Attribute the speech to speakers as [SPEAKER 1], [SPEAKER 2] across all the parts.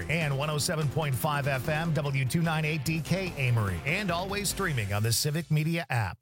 [SPEAKER 1] and 107.5 FM W298DK Amory, and always streaming on the Civic Media app.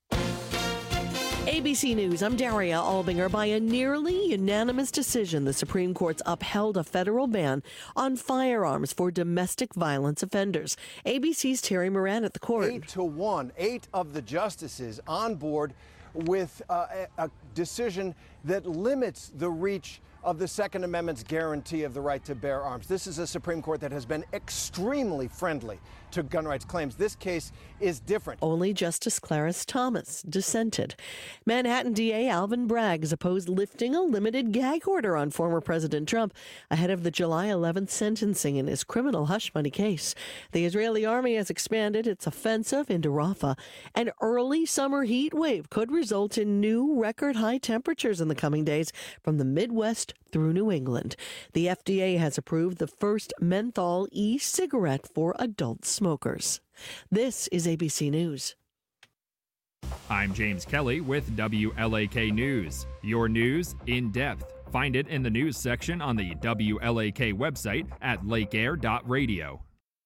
[SPEAKER 2] ABC News, I'm Daria Albinger. By a nearly unanimous decision, the Supreme Court's upheld a federal ban on firearms for domestic violence offenders. ABC's Terry Moran at the court.
[SPEAKER 3] 8-1, 8 of the justices on board with a decision that limits the reach of the Second Amendment's guarantee of the right to bear arms. This is a Supreme Court that has been extremely friendly to gun rights claims. This case is different.
[SPEAKER 2] Only Justice Clarence Thomas dissented. Manhattan DA Alvin Bragg has opposed lifting a limited gag order on former President Trump ahead of the July 11th sentencing in his criminal hush money case. The Israeli army has expanded its offensive into Rafah. An early summer heat wave could result in new record high temperatures in the coming days from the Midwest through New England. The FDA has approved the first menthol e-cigarette for adult smokers. This is ABC News.
[SPEAKER 4] I'm James Kelly with WLAK News. Your news in depth. Find it in the news section on the WLAK website at lakeair.radio.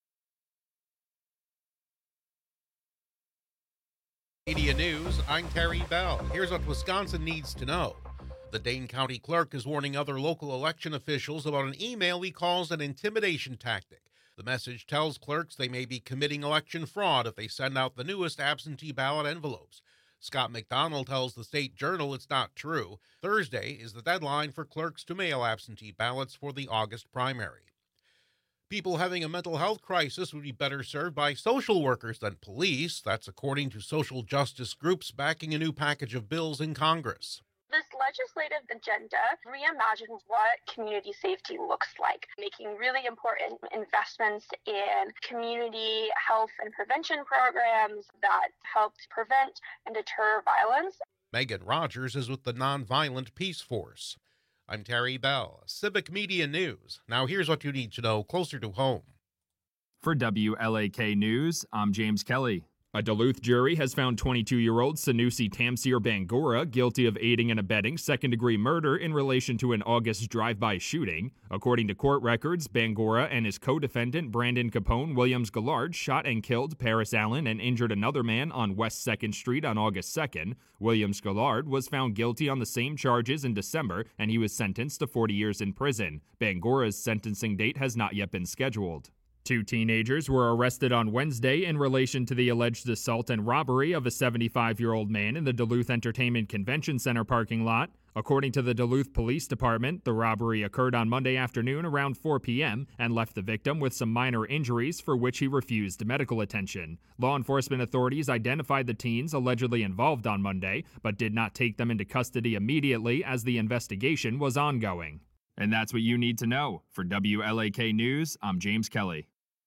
[SPEAKER 5] Media News, I'm Terry Bell. Here's what Wisconsin needs to know. The Dane County Clerk is warning other local election officials about an email he calls an intimidation tactic. The message tells clerks they may be committing election fraud if they send out the newest absentee ballot envelopes. Scott McDonald tells the State Journal it's not true. Thursday is the deadline for clerks to mail absentee ballots for the August primary. People having a mental health crisis would be better served by social workers than police. That's according to social justice groups backing a new package of bills in Congress.
[SPEAKER 6] This legislative agenda reimagines what community safety looks like, making really important investments in community health and prevention programs that help prevent and deter violence.
[SPEAKER 5] Megan Rogers is with the Nonviolent Peace Force. I'm Terry Bell, Civic Media News. Now here's what you need to know closer to home.
[SPEAKER 4] For WLAK News, I'm James Kelly. A Duluth jury has found 22-year-old Sanusi Tamsir Bangura guilty of aiding and abetting second-degree murder in relation to an August drive-by shooting. According to court records, Bangura and his co-defendant Brandon Capone Williams-Gillard shot and killed Paris Allen and injured another man on West 2nd Street on August 2nd. Williams-Gillard was found guilty on the same charges in December, and he was sentenced to 40 years in prison. Bangura's sentencing date has not yet been scheduled. 2 teenagers were arrested on Wednesday in relation to the alleged assault and robbery of a 75-year-old man in the Duluth Entertainment Convention Center parking lot. According to the Duluth Police Department, the robbery occurred on Monday afternoon around 4 p.m. and left the victim with some minor injuries for which he refused medical attention. Law enforcement authorities identified the teens allegedly involved on Monday, but did not take them into custody immediately as the investigation was ongoing. And that's what you need to know. For WLAK News, I'm James Kelly.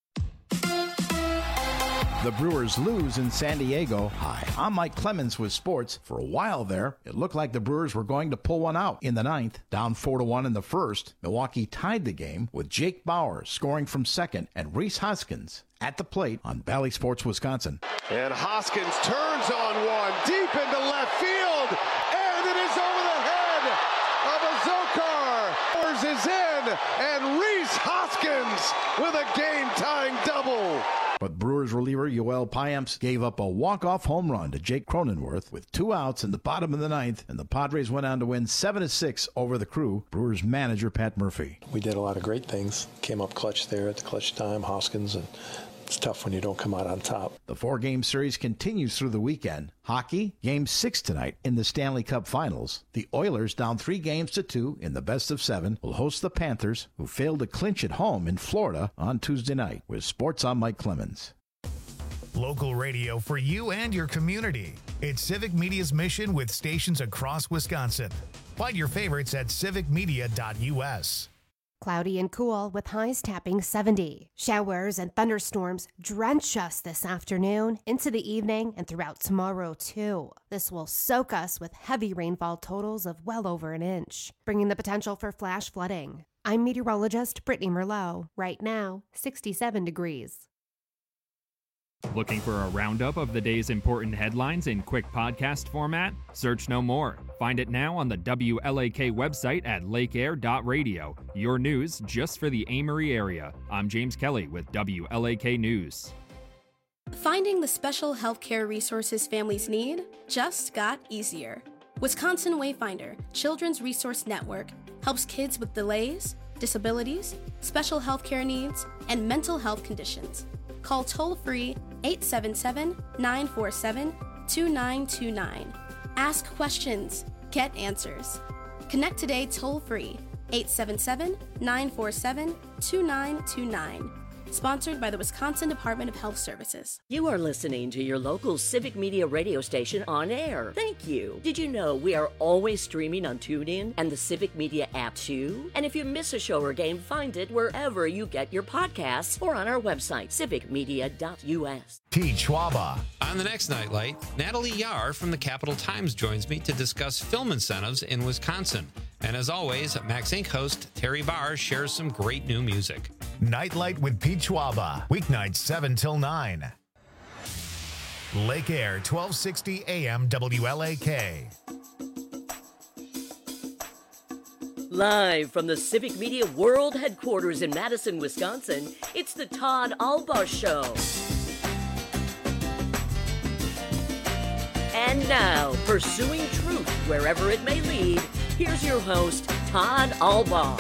[SPEAKER 7] The Brewers lose in San Diego. Hi, I'm Mike Clemens with sports. For a while there, it looked like the Brewers were going to pull one out in the ninth. Down 4-1 in the first, Milwaukee tied the game with Jake Bauer scoring from second and Rhys Hoskins at the plate on Bally Sports Wisconsin.
[SPEAKER 8] And Hoskins turns on one deep into left field, and it is over the head of Azócar. Bowers is in, and Rhys Hoskins with a game-tying double.
[SPEAKER 7] But Brewers reliever Yoel Payamps gave up a walk-off home run to Jake Cronenworth with 2 outs in the bottom of the ninth, and the Padres went on to win 7-6 over the Crew. Brewers manager Pat Murphy.
[SPEAKER 9] We did a lot of great things. Came up clutch there at the clutch time, Hoskins, and it's tough when you don't come out on top.
[SPEAKER 7] The 4-game series continues through the weekend. Hockey, Game 6 tonight in the Stanley Cup Finals. The Oilers, down 3-2 in the best of 7, will host the Panthers, who failed to clinch at home in Florida on Tuesday night. With sports, I'm Mike Clemens.
[SPEAKER 1] Local radio for you and your community. It's Civic Media's mission with stations across Wisconsin. Find your favorites at civicmedia.us.
[SPEAKER 10] Cloudy and cool with highs tapping 70. Showers and thunderstorms drench us this afternoon, into the evening, and throughout tomorrow, too. This will soak us with heavy rainfall totals of well over an inch, bringing the potential for flash flooding. I'm meteorologist Brittany Merlot. Right now, 67 degrees.
[SPEAKER 4] Looking for a roundup of the day's important headlines in quick podcast format? Search no more. Find it now on the WLAK website at lakeair.radio. Your news just for the Amory area. I'm James Kelly with WLAK News.
[SPEAKER 11] Finding the special healthcare resources families need just got easier. Wisconsin Wayfinder Children's Resource Network helps kids with delays, disabilities, special healthcare needs, and mental health conditions. Call toll-free 877-947-2929. Ask questions. Get answers. Connect today toll-free 877-947-2929. Sponsored by the Wisconsin Department of Health Services.
[SPEAKER 12] You are listening to your local Civic Media radio station on air. Thank you. Did you know we are always streaming on TuneIn and the Civic Media app too? And if you miss a show or game, find it wherever you get your podcasts or on our website, civicmedia.us.
[SPEAKER 1] Pete Schwaba.
[SPEAKER 13] On the next Nightlight, Natalie Yar from the Capital Times joins me to discuss film incentives in Wisconsin. And as always, Max Inc. host Terry Barr shares some great new music.
[SPEAKER 1] Nightlight with Pete Schwaba. Weeknights 7 till 9. Lake Air, 1260 AM WLAK.
[SPEAKER 12] Live from the Civic Media World Headquarters in Madison, Wisconsin, it's the Todd Albaugh Show. And now, pursuing truth wherever it may lead, here's your host, Todd Albaugh.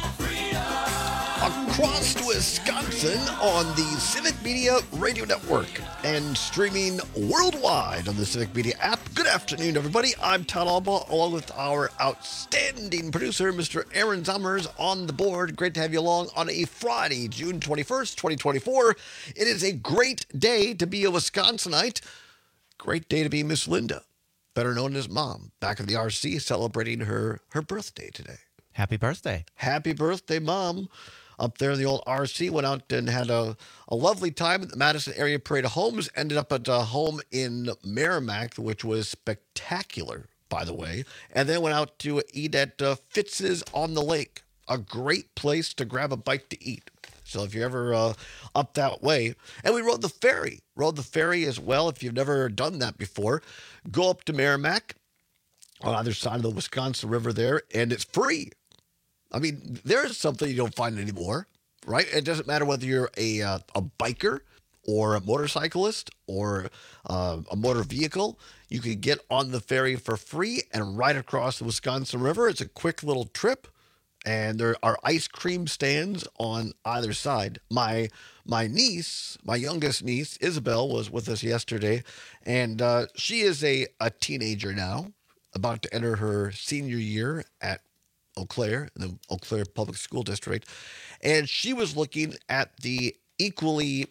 [SPEAKER 14] Across Wisconsin on the Civic Media Radio Network and streaming worldwide on the Civic Media app. Good afternoon, everybody. I'm Todd Albaugh, along with our outstanding producer, Mr. Aaron Zommers, on the board. Great to have you along on a Friday, June 21st, 2024. It is a great day to be a Wisconsinite. Great day to be Miss Linda, better known as Mom, back at the RC, celebrating her birthday today.
[SPEAKER 15] Happy birthday.
[SPEAKER 14] Happy birthday, Mom. Up there in the old RC, went out and had a lovely time at the Madison Area Parade of Homes. Ended up at a home in Merrimack, which was spectacular, by the way. And then went out to eat at Fitz's on the Lake. A great place to grab a bite to eat. So if you're ever up that way. And we rode the ferry. Rode the ferry as well. If you've never done that before, go up to Merrimack on either side of the Wisconsin River there, and it's free. I mean, there's something you don't find anymore, right? It doesn't matter whether you're a biker or a motorcyclist or a motor vehicle. You can get on the ferry for free and ride across the Wisconsin River. It's a quick little trip, and there are ice cream stands on either side. My niece, my youngest niece, Isabel, was with us yesterday, and she is a teenager now, about to enter her senior year at Eau Claire, in the Eau Claire Public School District, and she was looking at the equally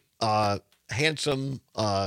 [SPEAKER 14] handsome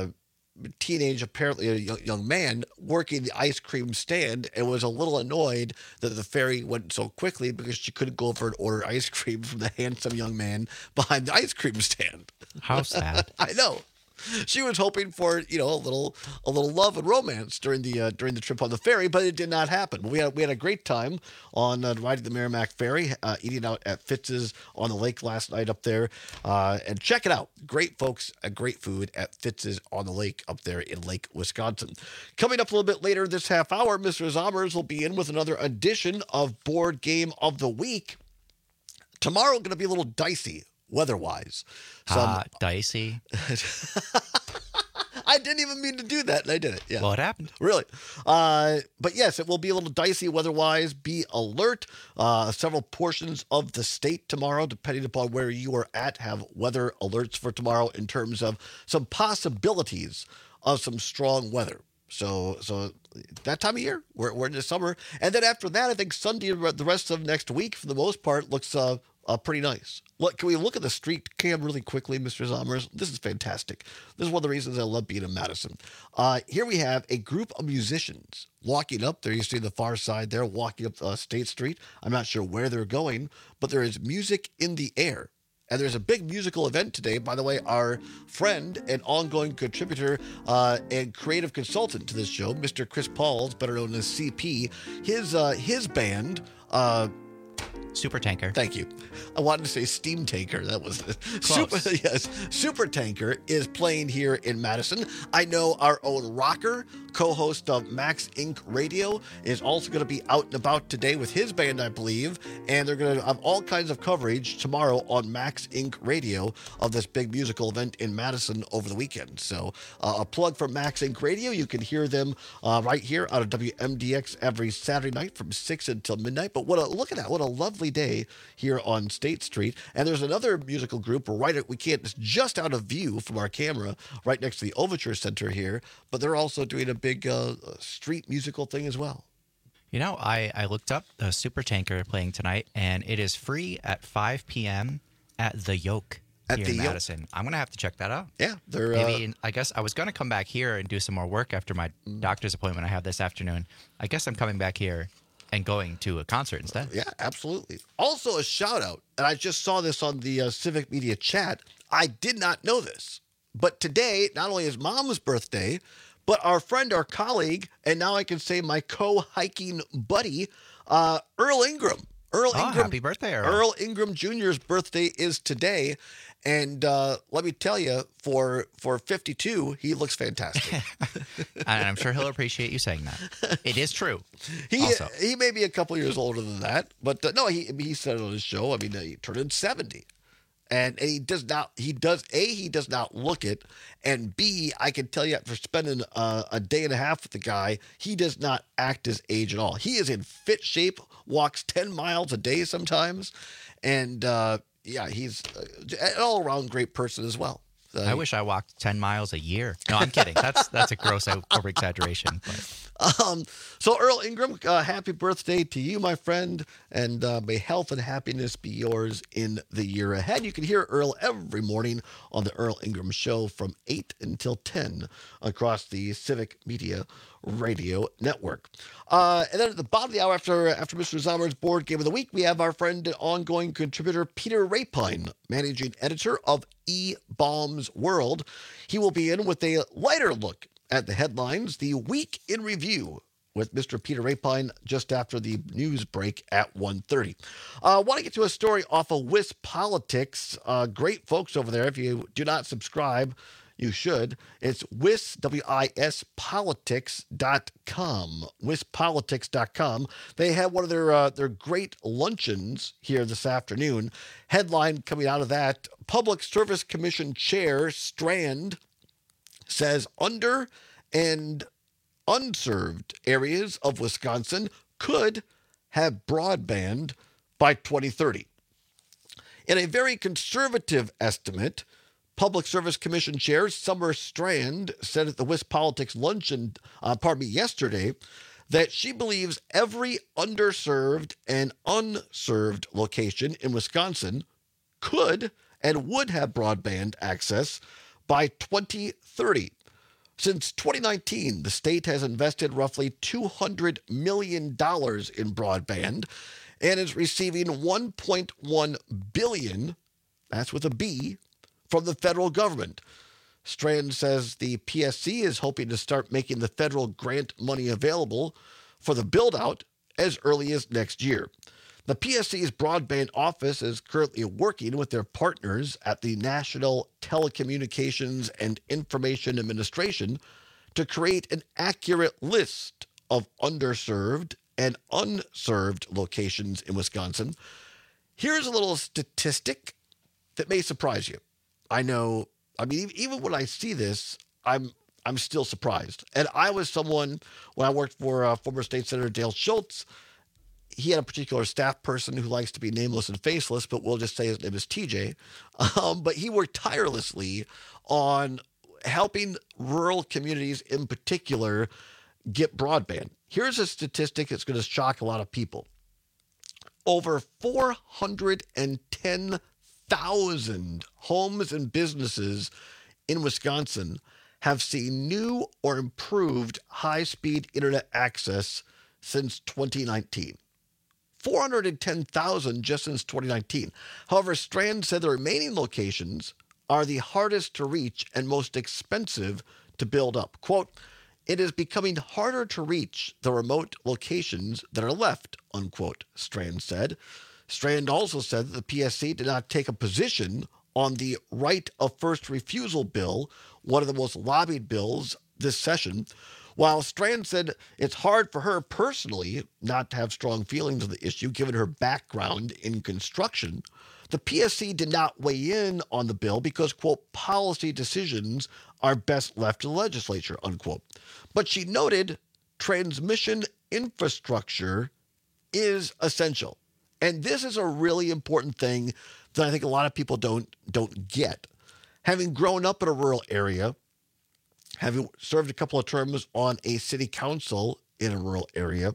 [SPEAKER 14] teenage, apparently a young man, working the ice cream stand, and was a little annoyed that the ferry went so quickly because she couldn't go over and order ice cream from the handsome young man behind the ice cream stand.
[SPEAKER 15] How sad.
[SPEAKER 14] I know. She was hoping for, a little love and romance during the trip on the ferry, but it did not happen. We had a great time on riding the Merrimack Ferry, eating out at Fitz's on the Lake last night up there, and check it out. Great folks, great food at Fitz's on the Lake up there in Lake, Wisconsin. Coming up a little bit later this half hour, Mr. Zommers will be in with another edition of Board Game of the Week. Tomorrow going to be a little dicey weather-wise.
[SPEAKER 15] Dicey.
[SPEAKER 14] I didn't even mean to do that, and I did it. Yeah.
[SPEAKER 15] Well, it happened.
[SPEAKER 14] Really. But yes, it will be a little dicey weather-wise. Be alert. Several portions of the state tomorrow, depending upon where you are at, have weather alerts for tomorrow in terms of some possibilities of some strong weather. So that time of year, we're in the summer. And then after that, I think Sunday and the rest of next week, for the most part, looks pretty nice. Look, can we look at the street cam really quickly, Mr. Zommers? This is fantastic. This is one of the reasons I love being in Madison. Here we have a group of musicians walking up. There you see the far side there, walking up State Street. I'm not sure where they're going, but there is music in the air. And there's a big musical event today. By the way, our friend and ongoing contributor and creative consultant to this show, Mr. Chris Pauls, better known as CP, his band
[SPEAKER 15] Super Tanker.
[SPEAKER 14] Thank you. I wanted to say Steam Tanker. That was Super Tanker is playing here in Madison. I know our own Rocker, co-host of Max Inc. Radio, is also going to be out and about today with his band, I believe, and they're going to have all kinds of coverage tomorrow on Max Inc. Radio of this big musical event in Madison over the weekend. So a plug for Max Inc. Radio. You can hear them right here out of WMDX every Saturday night from 6 until midnight. But look at that. What a lovely day here on State Street. And there's another musical group it's just out of view from our camera right next to the Overture Center here, but they're also doing a big street musical thing as well.
[SPEAKER 15] You know, I looked up the Super Tanker playing tonight, and it is free at 5 p.m. at The Yoke here in Madison. I'm going to have to check that out.
[SPEAKER 14] Yeah.
[SPEAKER 15] I guess I was going to come back here and do some more work after my doctor's appointment I have this afternoon. I guess I'm coming back here and going to a concert instead.
[SPEAKER 14] Yeah, absolutely. Also a shout out, and I just saw this on the Civic Media chat. I did not know this, but today not only is Mom's birthday, but our friend, our colleague, and now I can say my co-hiking buddy, Earl Ingram.
[SPEAKER 15] Happy birthday, Earl.
[SPEAKER 14] Earl Ingram Jr.'s birthday is today. And let me tell you, for 52, he looks fantastic.
[SPEAKER 15] And I'm sure he'll appreciate you saying that. It is true.
[SPEAKER 14] He may be a couple years older than that, but no, he said it on his show. I mean, he turned in 70. And he does not look it. And B, I can tell you after spending a day and a half with the guy, he does not act his age at all. He is in fit shape, walks 10 miles a day sometimes. And he's an all-around great person as well.
[SPEAKER 15] I wish I walked 10 miles a year. No, I'm kidding. That's a gross over-exaggeration.
[SPEAKER 14] So Earl Ingram, happy birthday to you, my friend, and may health and happiness be yours in the year ahead. You can hear Earl every morning on the Earl Ingram Show from 8 until 10 across the Civic Media Radio Network. And then at the bottom of the hour, after Mr. Zomer's Board Game of the Week, we have our friend and ongoing contributor, Peter Rapine, managing editor of E-Bombs World. He will be in with a lighter look at the headlines, the Week in Review, with Mr. Peter Rapine just after the news break at 1:30. I want to get to a story off of WisPolitics. Great folks over there. If you do not subscribe, you should. It's WisPolitics.com. WisPolitics.com. They had one of their great luncheons here this afternoon. Headline coming out of that, Public Service Commission Chair Strand says under and unserved areas of Wisconsin could have broadband by 2030. In a very conservative estimate, Public Service Commission Chair Summer Strand said at the WisPolitics luncheon, yesterday, that she believes every underserved and unserved location in Wisconsin could and would have broadband access by 2030. Since 2019, the state has invested roughly $200 million in broadband and is receiving $1.1 billion, that's with a B, from the federal government. Strand says the PSC is hoping to start making the federal grant money available for the build-out as early as next year. The PSC's broadband office is currently working with their partners at the National Telecommunications and Information Administration to create an accurate list of underserved and unserved locations in Wisconsin. Here's a little statistic that may surprise you. Even when I see this, I'm still surprised. And I was someone, when I worked for former State Senator Dale Schultz, he had a particular staff person who likes to be nameless and faceless, but we'll just say his name is TJ. But he worked tirelessly on helping rural communities in particular get broadband. Here's a statistic that's going to shock a lot of people. Over 410,000 homes and businesses in Wisconsin have seen new or improved high-speed internet access since 2019. 410,000 just since 2019. However, Strand said the remaining locations are the hardest to reach and most expensive to build up. Quote, "It is becoming harder to reach the remote locations that are left," unquote, Strand said. Strand also said that the PSC did not take a position on the right of first refusal bill, one of the most lobbied bills this session, while Strand said it's hard for her personally not to have strong feelings on the issue given her background in construction. The PSC did not weigh in on the bill because, quote, policy decisions are best left to the legislature, unquote. But she noted transmission infrastructure is essential. And this is a really important thing that I think a lot of people don't get. Having grown up in a rural area, having served a couple of terms on a city council in a rural area,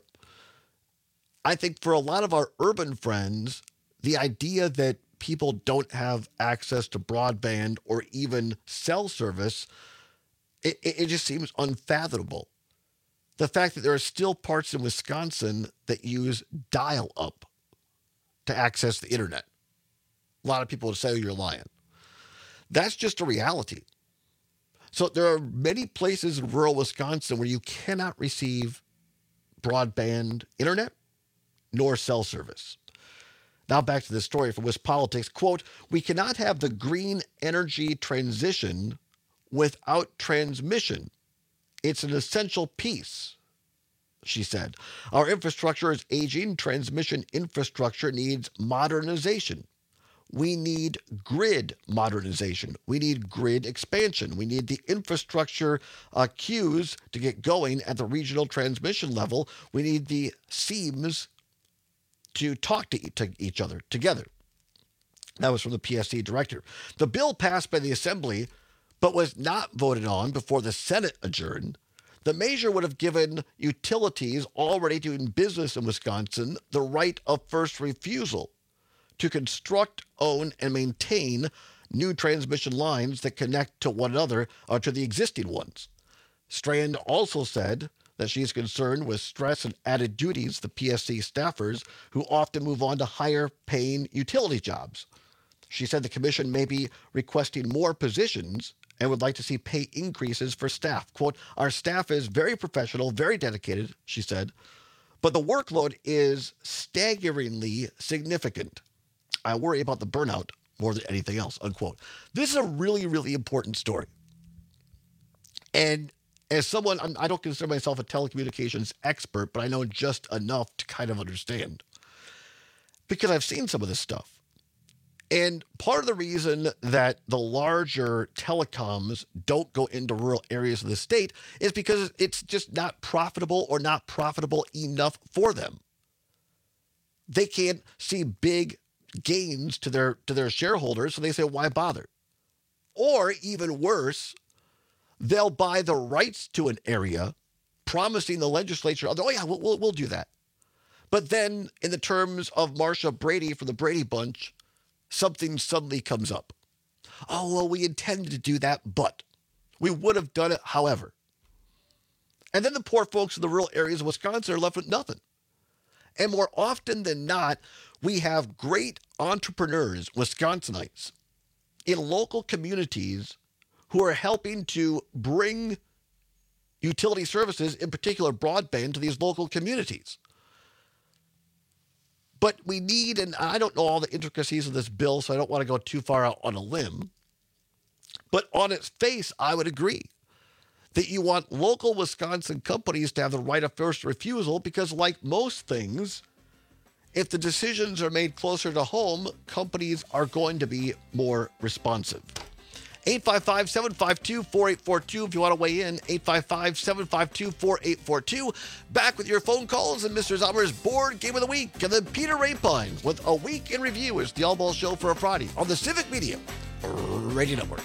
[SPEAKER 14] I think for a lot of our urban friends, the idea that people don't have access to broadband or even cell service, it just seems unfathomable. The fact that there are still parts in Wisconsin that use dial-up to access the internet. A lot of people would say, oh, you're lying. That's just a reality. So there are many places in rural Wisconsin where you cannot receive broadband internet nor cell service. Now back to the story from WisPolitics. Quote, we cannot have the green energy transition without transmission. It's an essential piece, she said. Our infrastructure is aging. Transmission infrastructure needs modernization. We need grid modernization. We need grid expansion. We need the infrastructure queues to get going at the regional transmission level. We need the seams to talk to each other together. That was from the PSC director. The bill passed by the Assembly, but was not voted on before the Senate adjourned. The measure would have given utilities already doing business in Wisconsin the right of first refusal to construct, own, and maintain new transmission lines that connect to one another or to the existing ones. Strand also said that she is concerned with stress and added duties the PSC staffers who often move on to higher paying utility jobs. She said the commission may be requesting more positions and would like to see pay increases for staff. Quote, our staff is very professional, very dedicated, she said, but the workload is staggeringly significant. I worry about the burnout more than anything else, unquote. This is a really, really important story. And as someone, I don't consider myself a telecommunications expert, but I know just enough to kind of understand. Because I've seen some of this stuff. And part of the reason that the larger telecoms don't go into rural areas of the state is because it's just not profitable or not profitable enough for them. They can't see big gains to their shareholders, so they say, why bother? Or even worse, they'll buy the rights to an area, promising the legislature, oh yeah, we'll do that. But then in the terms of Marsha Brady from the Brady Bunch, something suddenly comes up. Oh, well, we intended to do that, but we would have done it however. And then the poor folks in the rural areas of Wisconsin are left with nothing. And more often than not, we have great entrepreneurs, Wisconsinites, in local communities who are helping to bring utility services, in particular broadband, to these local communities. But we need, and I don't know all the intricacies of this bill, so I don't want to go too far out on a limb, but on its face, I would agree that you want local Wisconsin companies to have the right of first refusal because, like most things, if the decisions are made closer to home, companies are going to be more responsive. 855-752-4842 if you want to weigh in. 855-752-4842. Back with your phone calls and Mr. Zommer's Board Game of the Week. And then Peter Rapine with A Week in Review is the All Ball Show for a Friday on the Civic Media Radio Network.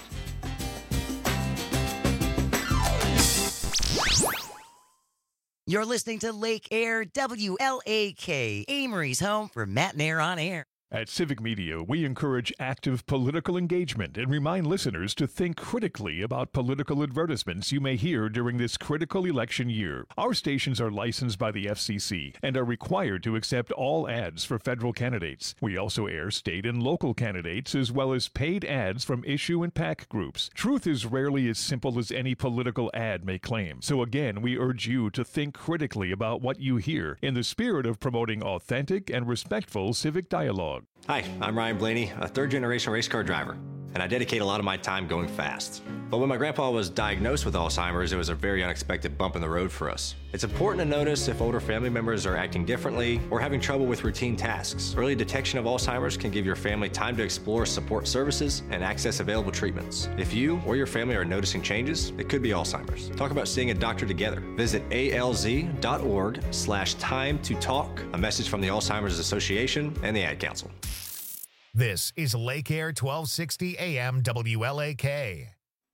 [SPEAKER 16] You're listening to Lake Air WLAK, Amory's home for Matt and Air on Air. At Civic Media, we encourage active political engagement and remind listeners to think critically about political advertisements you may hear during this critical election year. Our stations are licensed by the FCC and are required to accept all ads for federal candidates. We also air state and local candidates as well as paid ads from issue and PAC groups. Truth is rarely as simple as any political ad may claim. So again, we urge you to think critically about what you hear in the spirit of promoting authentic and respectful civic dialogue.
[SPEAKER 17] Hi, I'm Ryan Blaney, a third-generation race car driver, and I dedicate a lot of my time going fast. But when my grandpa was diagnosed with Alzheimer's, it was a very unexpected bump in the road for us. It's important to notice if older family members are acting differently or having trouble with routine tasks. Early detection of Alzheimer's can give your family time to explore support services and access available treatments. If you or your family are noticing changes, it could be Alzheimer's. Talk about seeing a doctor together. Visit alz.org/time-to-talk. A message from the Alzheimer's Association and the Ad Council.
[SPEAKER 1] This is Lake Air 1260 AM WLAK.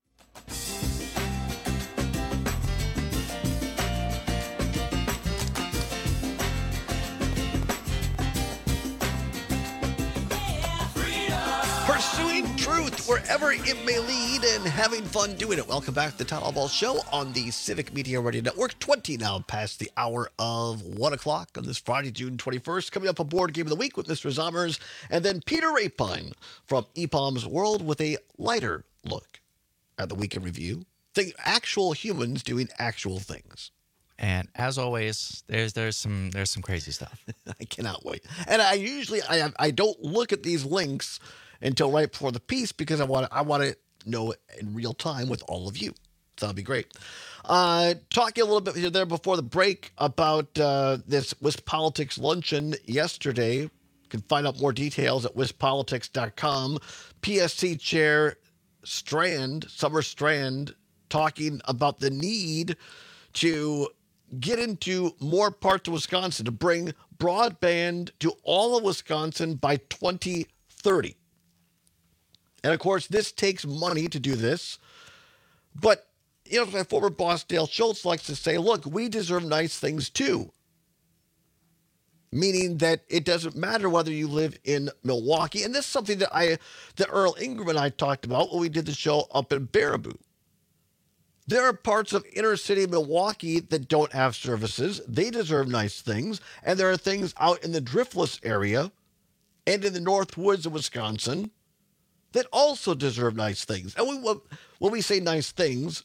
[SPEAKER 14] Pursuing truth wherever it may lead and having fun doing it. Welcome back to the Town Hall Ball Show on the Civic Media Radio Network. 20 now past the hour of 1 o'clock on this Friday, June 21st. Coming up, a board game of the week with Mr. Zommers and then Peter Rapine from EPOM's World with a lighter look at the weekend review. The actual humans doing actual things.
[SPEAKER 15] And as always, there's some crazy stuff.
[SPEAKER 14] I cannot wait. And I don't look at these links until right before the piece because I want to know it in real time with all of you. So that'll be great. Talking a little bit here there before the break about this WisPolitics luncheon yesterday. You can find out more details at wispolitics.com. PSC Chair Summer Strand, talking about the need to get into more parts of Wisconsin, to bring broadband to all of Wisconsin by 2030. And of course, this takes money to do this. But, my former boss, Dale Schultz, likes to say, look, we deserve nice things too. Meaning that it doesn't matter whether you live in Milwaukee. And this is something that Earl Ingram and I talked about when we did the show up in Baraboo. There are parts of inner city Milwaukee that don't have services. They deserve nice things. And there are things out in the Driftless area and in the North Woods of Wisconsin that also deserve nice things. And when we say nice things,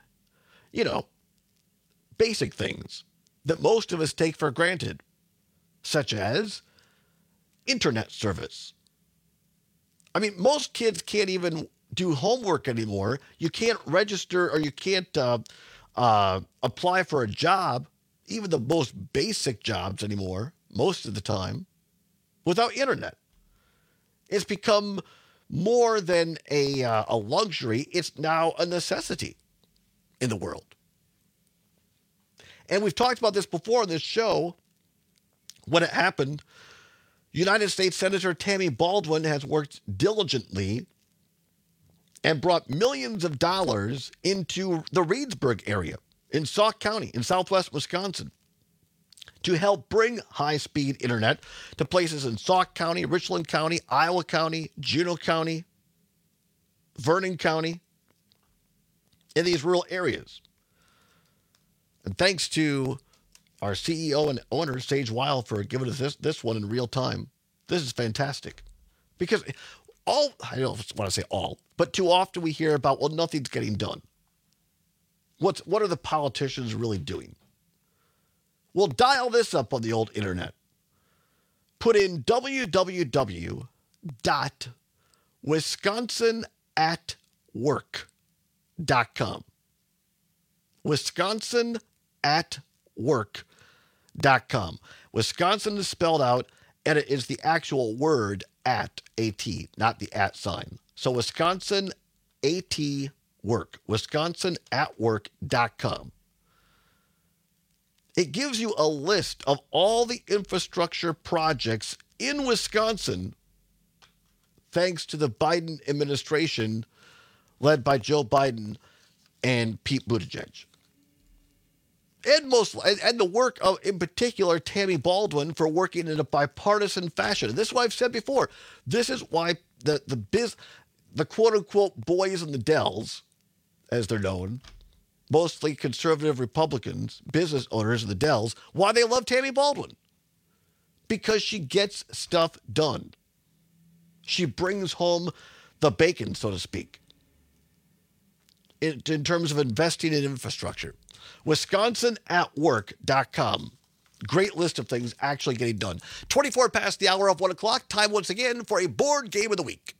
[SPEAKER 14] basic things that most of us take for granted, such as internet service. I mean, most kids can't even do homework anymore. You can't register or you can't apply for a job, even the most basic jobs anymore, most of the time, without internet. It's become more than a luxury. It's now a necessity in the world. And we've talked about this before on this show. When it happened, United States Senator Tammy Baldwin has worked diligently and brought millions of dollars into the Reedsburg area in Sauk County in southwest Wisconsin to help bring high-speed internet to places in Sauk County, Richland County, Iowa County, Juneau County, Vernon County, in these rural areas. And thanks to our CEO and owner, Sage Wild, for giving us this one in real time. This is fantastic. Because I don't want to say all, but too often we hear about, well, nothing's getting done. What are the politicians really doing? Well, dial this up on the old internet. Put in www.wisconsinatwork.com. Wisconsinatwork.com. Wisconsin is spelled out, and it is the actual word at, A-T, not the at sign. So Wisconsin AT work, wisconsinatwork.com. It gives you a list of all the infrastructure projects in Wisconsin thanks to the Biden administration led by Joe Biden and Pete Buttigieg. And the work of, in particular, Tammy Baldwin for working in a bipartisan fashion. And this is what I've said before. This is why the quote-unquote boys in the Dells, as they're known, mostly conservative Republicans, business owners in the Dells, why they love Tammy Baldwin. Because she gets stuff done. She brings home the bacon, so to speak, in terms of investing in infrastructure. WisconsinAtWork.com. Great list of things actually getting done. 24 past the hour of 1 o'clock. Time once again for a board game of the week.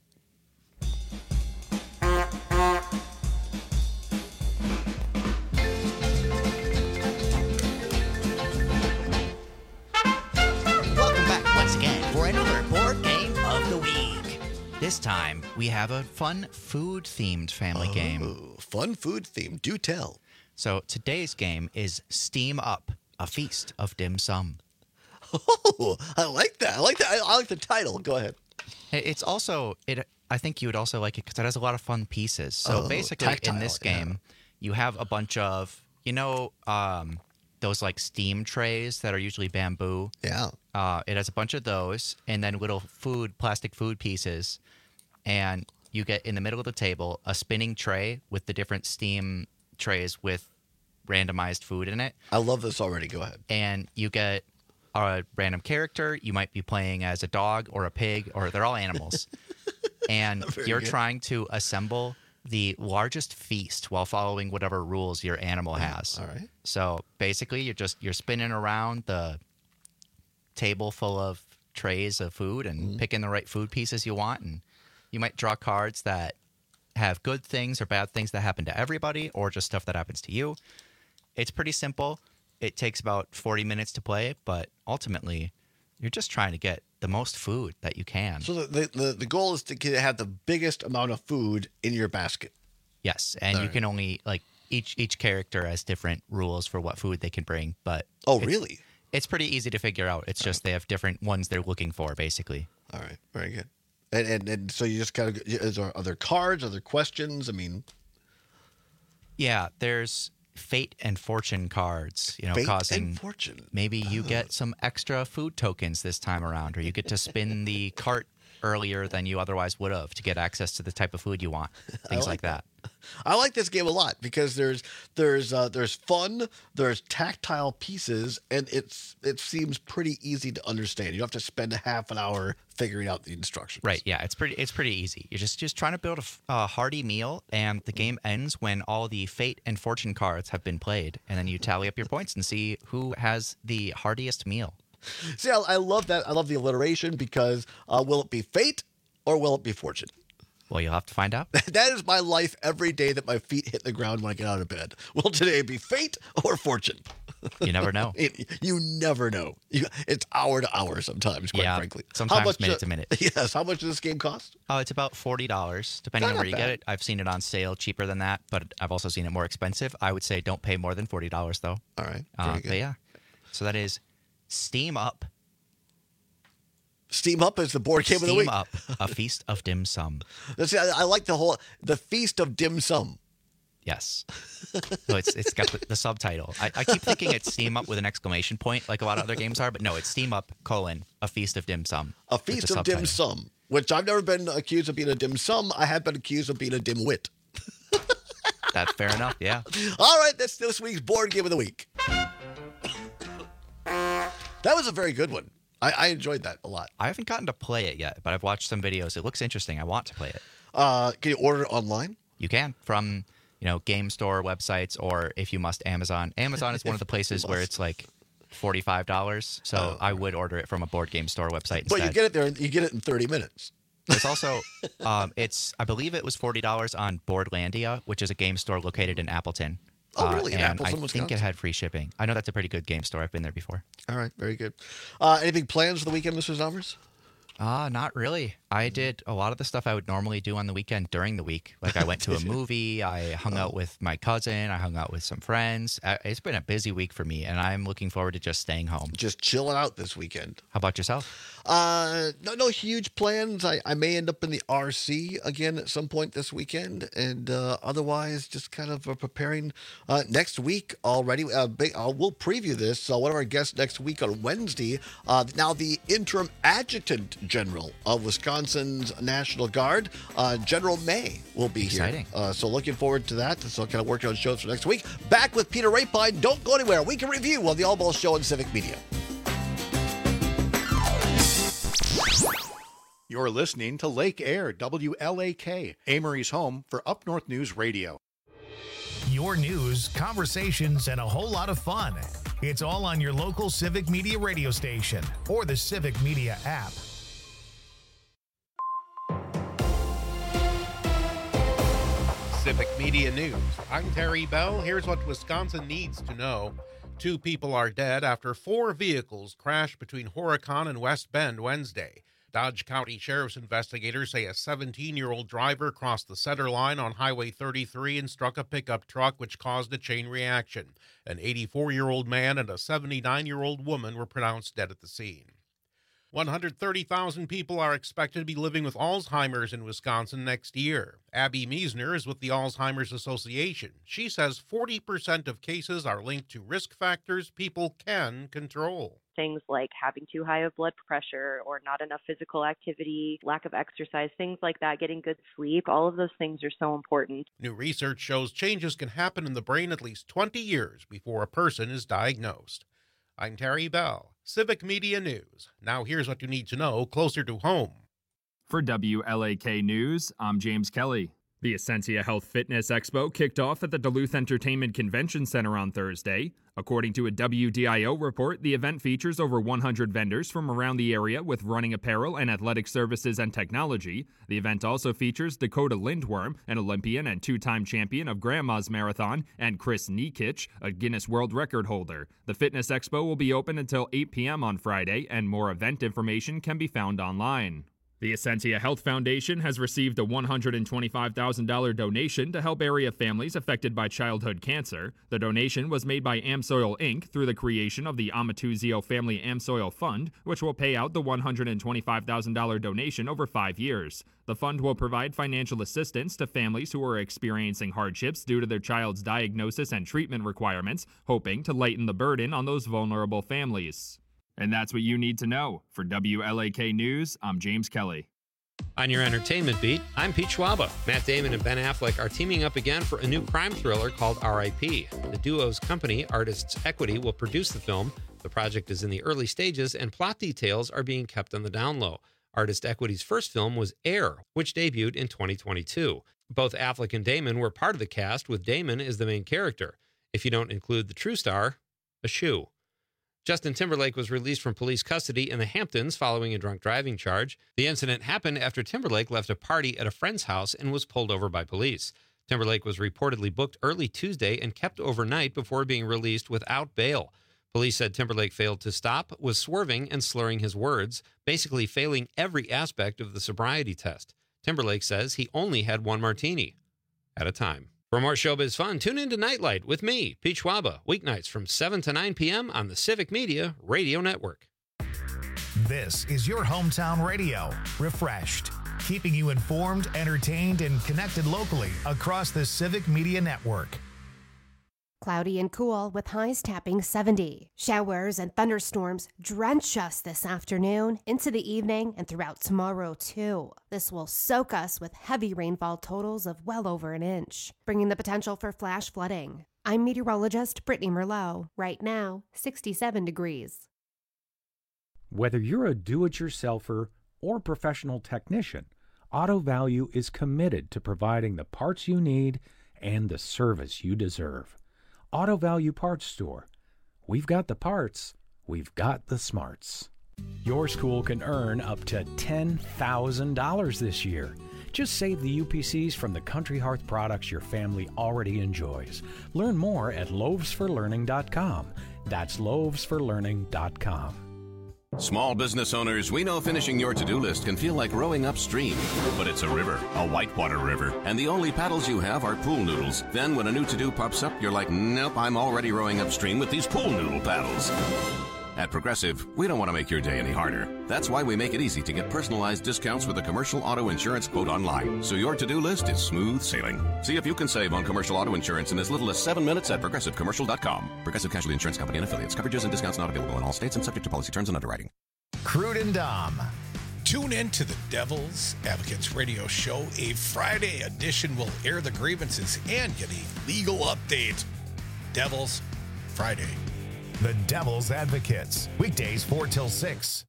[SPEAKER 15] Welcome back once again for another board game of the week. This time, we have a fun food-themed family game.
[SPEAKER 14] Fun food-themed. Do tell.
[SPEAKER 15] So today's game is Steam Up, a feast of dim sum.
[SPEAKER 14] Oh, I like that. I like the title. Go ahead.
[SPEAKER 15] It's also, I think you would also like it because it has a lot of fun pieces. So basically, tactile, in this game, you have a bunch of, those like steam trays that are usually bamboo.
[SPEAKER 14] Yeah.
[SPEAKER 15] It has a bunch of those and then little plastic food pieces. And you get in the middle of the table a spinning tray with the different steam trays with randomized food in it.
[SPEAKER 14] I love this already. Go ahead.
[SPEAKER 15] And you get a random character. You might be playing as a dog or a pig, or they're all animals. And you're trying to assemble the largest feast while following whatever rules your animal has.
[SPEAKER 14] All right.
[SPEAKER 15] So basically, you're spinning around the table full of trays of food and picking the right food pieces you want. And you might draw cards that have good things or bad things that happen to everybody, or just stuff that happens to you. It's pretty simple. It takes about 40 minutes to play, but ultimately, you're just trying to get the most food that you can.
[SPEAKER 14] So the goal is to have the biggest amount of food in your basket.
[SPEAKER 15] Yes, and you can only, like, each character has different rules for what food they can bring, but...
[SPEAKER 14] Oh, really?
[SPEAKER 15] It's pretty easy to figure out. It's just they have different ones they're looking for, basically.
[SPEAKER 14] All right, very good. And so you just kind of, are there cards? Are there questions? I mean,
[SPEAKER 15] yeah, there's fate and fortune cards.
[SPEAKER 14] Fate
[SPEAKER 15] causing
[SPEAKER 14] and fortune.
[SPEAKER 15] Maybe you get some extra food tokens this time around, or you get to spin the cart earlier than you otherwise would have to get access to the type of food you want. Things like that.
[SPEAKER 14] I like this game a lot because there's fun, there's tactile pieces, and it seems pretty easy to understand. You don't have to spend a half an hour figuring out the instructions.
[SPEAKER 15] Right? Yeah, it's pretty easy. You're just trying to build a hearty meal, and the game ends when all the fate and fortune cards have been played, and then you tally up your points and see who has the heartiest meal.
[SPEAKER 14] See, I love that. I love the alliteration because will it be fate or will it be fortune?
[SPEAKER 15] Well, you'll have to find out.
[SPEAKER 14] That is my life every day that my feet hit the ground when I get out of bed. Will today be fate or fortune?
[SPEAKER 15] You never know.
[SPEAKER 14] You never know. It's hour to hour sometimes, quite frankly.
[SPEAKER 15] Sometimes minute to minute.
[SPEAKER 14] Yes. How much does this game cost?
[SPEAKER 15] Oh, it's about $40, depending on where you get it. I've seen it on sale cheaper than that, but I've also seen it more expensive. I would say don't pay more than $40, though.
[SPEAKER 14] All right. Very good.
[SPEAKER 15] But yeah. So that is Steam Up.
[SPEAKER 14] Steam Up is the board game of the week.
[SPEAKER 15] Steam Up, a feast of dim sum.
[SPEAKER 14] I like the feast of dim sum.
[SPEAKER 15] Yes. So it's got the subtitle. I keep thinking it's Steam Up with an exclamation point, like a lot of other games are, but no, it's Steam Up, a feast of dim sum.
[SPEAKER 14] A feast of dim sum, which I've never been accused of being a dim sum. I have been accused of being a dim wit.
[SPEAKER 15] That's fair enough, yeah.
[SPEAKER 14] All right, that's this week's board game of the week. That was a very good one. I enjoyed that a lot.
[SPEAKER 15] I haven't gotten to play it yet, but I've watched some videos. It looks interesting. I want to play it.
[SPEAKER 14] Can you order it online?
[SPEAKER 15] You can from game store websites, or if you must, Amazon. Amazon is one of the places where it's like $45. So I would order it from a board game store website instead.
[SPEAKER 14] But you get it there, and you get it in 30 minutes.
[SPEAKER 15] There's also, I believe it was $40 on Boardlandia, which is a game store located in Appleton.
[SPEAKER 14] Oh, really? In
[SPEAKER 15] and
[SPEAKER 14] Appleton,
[SPEAKER 15] I
[SPEAKER 14] Wisconsin?
[SPEAKER 15] think it had free shipping. I know that's a pretty good game store. I've been there before.
[SPEAKER 14] All right, very good. Any big plans for the weekend, Mr. Zommers?
[SPEAKER 15] Not really. I did a lot of the stuff I would normally do on the weekend during the week. Like I went to a movie, I hung out with my cousin, I hung out with some friends. It's been a busy week for me, and I'm looking forward to just staying home.
[SPEAKER 14] Just chilling out this weekend.
[SPEAKER 15] How about yourself?
[SPEAKER 14] No huge plans. I may end up in the RC again at some point this weekend, and otherwise just kind of preparing next week already. We'll preview this. So one of our guests next week on Wednesday, now the interim adjutant general of Wisconsin's National Guard, General May, will be
[SPEAKER 15] Exciting.
[SPEAKER 14] here. So looking forward to that. So kind of working on shows for next week. Back with Peter Rapine. Don't go anywhere. We can review on the All Ball Show on Civic Media.
[SPEAKER 18] You're listening to Lake Air, WLAK, Amory's home for Up North News Radio.
[SPEAKER 1] Your news, conversations, and a whole lot of fun. It's all on your local Civic Media radio station or the Civic Media app.
[SPEAKER 5] Civic Media News. I'm Terry Bell. Here's what Wisconsin needs to know. 2 people are dead after 4 vehicles crashed between Horicon and West Bend Wednesday. Dodge County Sheriff's investigators say a 17-year-old driver crossed the center line on Highway 33 and struck a pickup truck, which caused a chain reaction. An 84-year-old man and a 79-year-old woman were pronounced dead at the scene. 130,000 people are expected to be living with Alzheimer's in Wisconsin next year. Abby Meisner is with the Alzheimer's Association. She says 40% of cases are linked to risk factors people can control.
[SPEAKER 19] Things like having too high of blood pressure or not enough physical activity, lack of exercise, things like that, getting good sleep, all of those things are so important.
[SPEAKER 5] New research shows changes can happen in the brain at least 20 years before a person is diagnosed. I'm Terry Bell, Civic Media News. Now here's what you need to know closer to home.
[SPEAKER 4] For WLAK News, I'm James Kelly. The Essentia Health Fitness Expo kicked off at the Duluth Entertainment Convention Center on Thursday. According to a WDIO report, the event features over 100 vendors from around the area with running apparel and athletic services and technology. The event also features Dakota Lindworm, an Olympian and 2-time champion of Grandma's Marathon, and Chris Nikich, a Guinness World Record holder. The Fitness Expo will be open until 8 p.m. on Friday, and more event information can be found online. The Essentia Health Foundation has received a $125,000 donation to help area families affected by childhood cancer. The donation was made by AmSoil Inc. through the creation of the Amatuzio Family AmSoil Fund, which will pay out the $125,000 donation over 5 years. The fund will provide financial assistance to families who are experiencing hardships due to their child's diagnosis and treatment requirements, hoping to lighten the burden on those vulnerable families. And that's what you need to know. For WLAK News, I'm James Kelly.
[SPEAKER 13] On your entertainment beat, I'm Pete Schwaba. Matt Damon and Ben Affleck are teaming up again for a new crime thriller called R.I.P. The duo's company, Artists Equity, will produce the film. The project is in the early stages, and plot details are being kept on the down low. Artist Equity's first film was Air, which debuted in 2022. Both Affleck and Damon were part of the cast, with Damon as the main character. If you don't include the true star, a shoe. Justin Timberlake was released from police custody in the Hamptons following a drunk driving charge. The incident happened after Timberlake left a party at a friend's house and was pulled over by police. Timberlake was reportedly booked early Tuesday and kept overnight before being released without bail. Police said Timberlake failed to stop, was swerving and slurring his words, basically failing every aspect of the sobriety test. Timberlake says he only had 1 martini at a time. For more showbiz fun, tune in to Nightlight with me, Pete Schwaba, weeknights from 7 to 9 p.m. on the Civic Media Radio Network.
[SPEAKER 1] This is your hometown radio, refreshed, keeping you informed, entertained, and connected locally across the Civic Media Network.
[SPEAKER 10] Cloudy and cool with highs tapping 70. Showers and thunderstorms drench us this afternoon, into the evening, and throughout tomorrow, too. This will soak us with heavy rainfall totals of well over an inch, bringing the potential for flash flooding. I'm meteorologist Brittany Merlot. Right now, 67 degrees.
[SPEAKER 20] Whether you're a do-it-yourselfer or professional technician, Auto Value is committed to providing the parts you need and the service you deserve. Auto Value Parts Store. We've got the parts, we've got the smarts. Your school can earn up to $10,000 this year. Just save the UPCs from the Country Hearth products your family already enjoys. Learn more at loavesforlearning.com. That's loavesforlearning.com.
[SPEAKER 21] Small business owners, we know finishing your to-do list can feel like rowing upstream, but it's a river, a whitewater river, and the only paddles you have are pool noodles. Then when a new to-do pops up, you're like, nope, I'm already rowing upstream with these pool noodle paddles. At Progressive, we don't want to make your day any harder. That's why we make it easy to get personalized discounts with a commercial auto insurance quote online, so your to-do list is smooth sailing. See if you can save on commercial auto insurance in as little as 7 minutes at ProgressiveCommercial.com. Progressive Casualty Insurance Company and Affiliates. Coverages and discounts not available in all states and subject to policy terms and underwriting.
[SPEAKER 1] Crude and Dom.
[SPEAKER 22] Tune in to the Devil's Advocates radio show. A Friday edition will air the grievances and get a legal update. Devil's Friday.
[SPEAKER 1] The Devil's Advocates. Weekdays 4 till 6.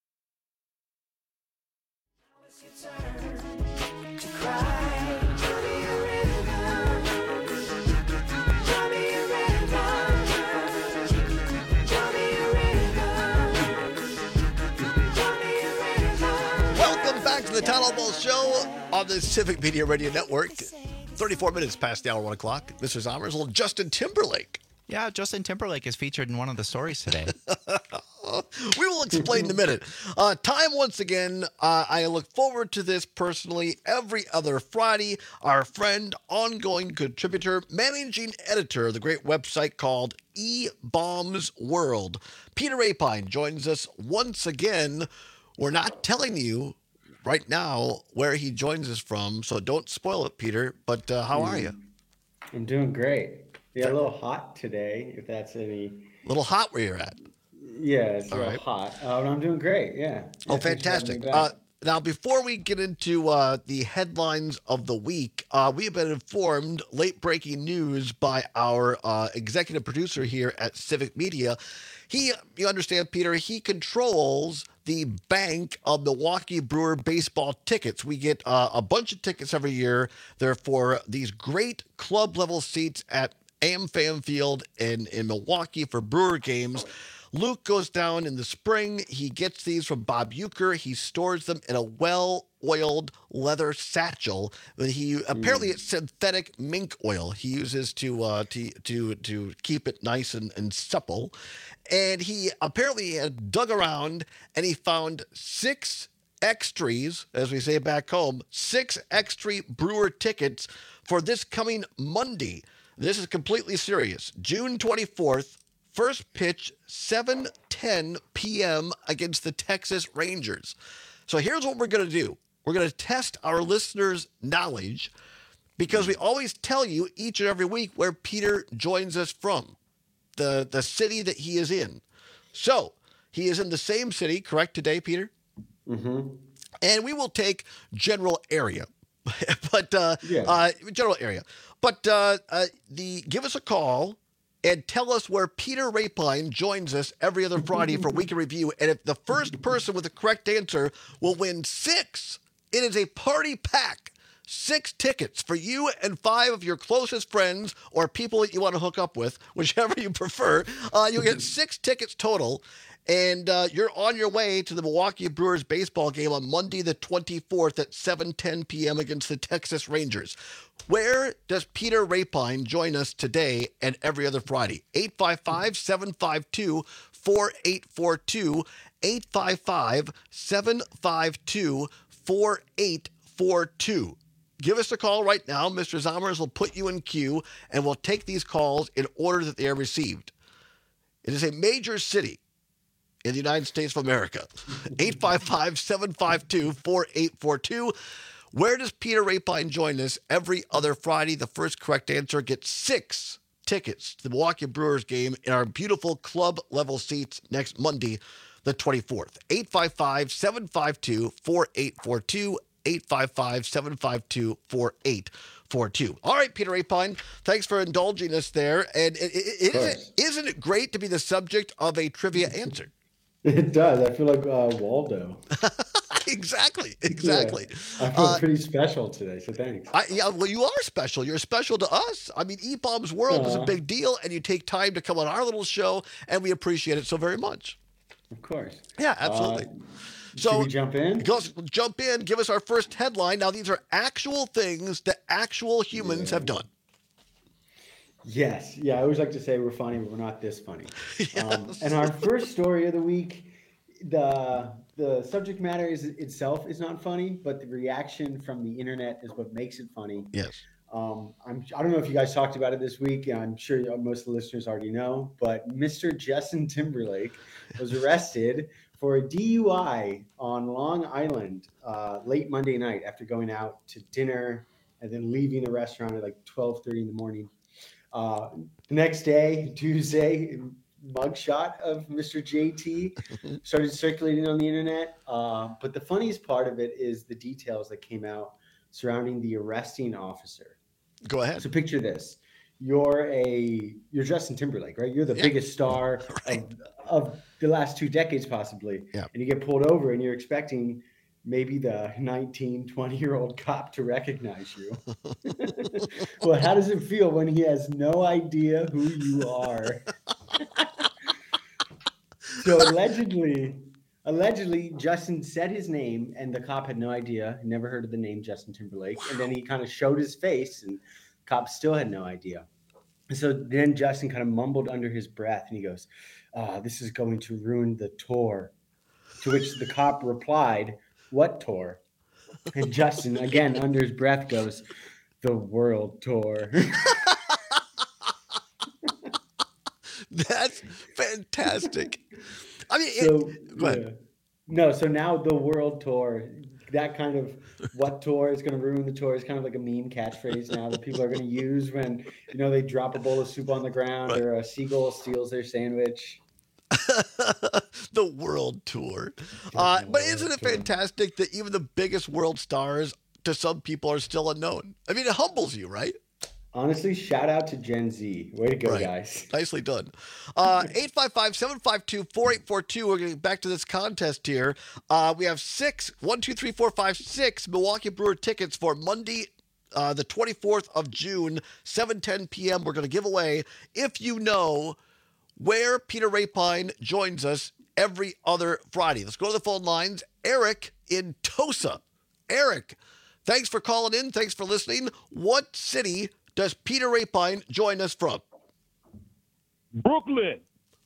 [SPEAKER 14] Welcome back to the Town Hall Ball Show on the Civic Media Radio Network. 34 minutes past the hour, 1 o'clock. Mr. Zommers, little Justin Timberlake.
[SPEAKER 15] Yeah, Justin Timberlake is featured in one of the stories today.
[SPEAKER 14] We will explain in a minute. Time once again. I look forward to this personally every other Friday. Our friend, ongoing contributor, managing editor of the great website called eBombs World, Peter Rapine, joins us once again. We're not telling you right now where he joins us from, so don't spoil it, Peter. But how are you?
[SPEAKER 23] I'm doing great. Yeah, a little hot today, if that's any...
[SPEAKER 14] A little hot where you're at.
[SPEAKER 23] Yeah, it's a
[SPEAKER 14] All
[SPEAKER 23] little
[SPEAKER 14] right.
[SPEAKER 23] hot. But I'm doing great, yeah.
[SPEAKER 14] Oh,
[SPEAKER 23] Thanks for having
[SPEAKER 14] fantastic.
[SPEAKER 23] me back.
[SPEAKER 14] Now, before we get into the headlines of the week, we have been informed, late-breaking news by our executive producer here at Civic Media. You understand, Peter, he controls the bank of Milwaukee Brewer baseball tickets. We get a bunch of tickets every year. They're for these great club-level seats at AmFam Field in Milwaukee for Brewer games. Luke goes down in the spring. He gets these from Bob Euchre. He stores them in a well-oiled leather satchel. Apparently it's synthetic mink oil he uses to keep it nice and supple. And he apparently had dug around and he found 6 extras, as we say back home, 6 extra Brewer tickets for this coming Monday. This is completely serious. June 24th, first pitch, 7:10 p.m. against the Texas Rangers. So here's what we're going to do. We're going to test our listeners' knowledge because we always tell you each and every week where Peter joins us from, the city that he is in. So he is in the same city, correct, today, Peter?
[SPEAKER 23] Mm-hmm.
[SPEAKER 14] And we will take general area. But general area. But give us a call and tell us where Peter Rapine joins us every other Friday for Week in Review. And if the first person with the correct answer will win 6, it is a party pack. 6 tickets for you and 5 of your closest friends or people that you want to hook up with, whichever you prefer. You'll get 6 tickets total. And you're on your way to the Milwaukee Brewers baseball game on Monday the 24th at 7:10 p.m. against the Texas Rangers. Where does Peter Rapine join us today and every other Friday? 855-752-4842, 855-752-4842. Give us a call right now. Mr. Zommers will put you in queue, and we'll take these calls in order that they are received. It is a major city in the United States of America. 855-752-4842. Where does Peter Rapine join us every other Friday? The first correct answer gets 6 tickets to the Milwaukee Brewers game in our beautiful club-level seats next Monday, the 24th. 855-752-4842. 855-752-4842. All right, Peter Rapine, thanks for indulging us there. And isn't it great to be the subject of a trivia answer?
[SPEAKER 23] It does. I feel like Waldo.
[SPEAKER 14] Exactly.
[SPEAKER 23] Yeah. I feel pretty special today, so thanks.
[SPEAKER 14] Well, you are special. You're special to us. I mean, eBombs World is a big deal, and you take time to come on our little show, and we appreciate it so very much.
[SPEAKER 23] Of course.
[SPEAKER 14] Yeah, absolutely.
[SPEAKER 23] Should we jump in?
[SPEAKER 14] Jump in. Give us our first headline. Now, these are actual things that actual humans have done.
[SPEAKER 23] Yes. Yeah, I always like to say we're funny, but we're not this funny. And our first story of the week the subject matter itself is not funny, but the reaction from the internet is what makes it funny.
[SPEAKER 14] Yes.
[SPEAKER 23] I don't know if you guys talked about it this week. I'm sure most of the listeners already know, but Mr. Justin Timberlake was arrested for a DUI on Long Island late Monday night after going out to dinner and then leaving the restaurant at like 12:30 in the morning. The next day, Tuesday, mugshot of Mr. JT started circulating on the internet. But the funniest part of it is the details that came out surrounding the arresting officer.
[SPEAKER 14] Go ahead.
[SPEAKER 23] So picture this. You're Justin Timberlake, right? You're the biggest star of the last 2 decades, possibly.
[SPEAKER 14] Yeah.
[SPEAKER 23] And you get pulled over and you're expecting maybe the 19, 20-year-old cop to recognize you. Well, how does it feel when he has no idea who you are? So allegedly, Justin said his name, and the cop had no idea. He never heard of the name Justin Timberlake. And then he kind of showed his face, and cops still had no idea. And so then Justin kind of mumbled under his breath, and he goes, this is going to ruin the tour. To which the cop replied, "What tour?" And Justin, again, under his breath, goes, "The world tour."
[SPEAKER 14] That's fantastic. I mean, go ahead.
[SPEAKER 23] Yeah. No, so now the world tour, that kind of what tour is going to ruin the tour is kind of like a meme catchphrase now that people are going to use when, they drop a bowl of soup on the ground or a seagull steals their sandwich.
[SPEAKER 14] The world tour. But isn't it fantastic that even the biggest world stars to some people are still unknown? I mean, it humbles you, right?
[SPEAKER 23] Honestly, shout out to Gen Z. Way to go, guys.
[SPEAKER 14] Nicely done. 855-752-4842. We're getting back to this contest here. We have 6 Milwaukee Brewer tickets for Monday, the 24th of June, 7:10 p.m. We're going to give away if you know where Peter Rapine joins us every other Friday. Let's go to the phone lines. Eric in Tosa. Eric, thanks for calling in. Thanks for listening. What city does Peter Rapine join us from?
[SPEAKER 2] Brooklyn.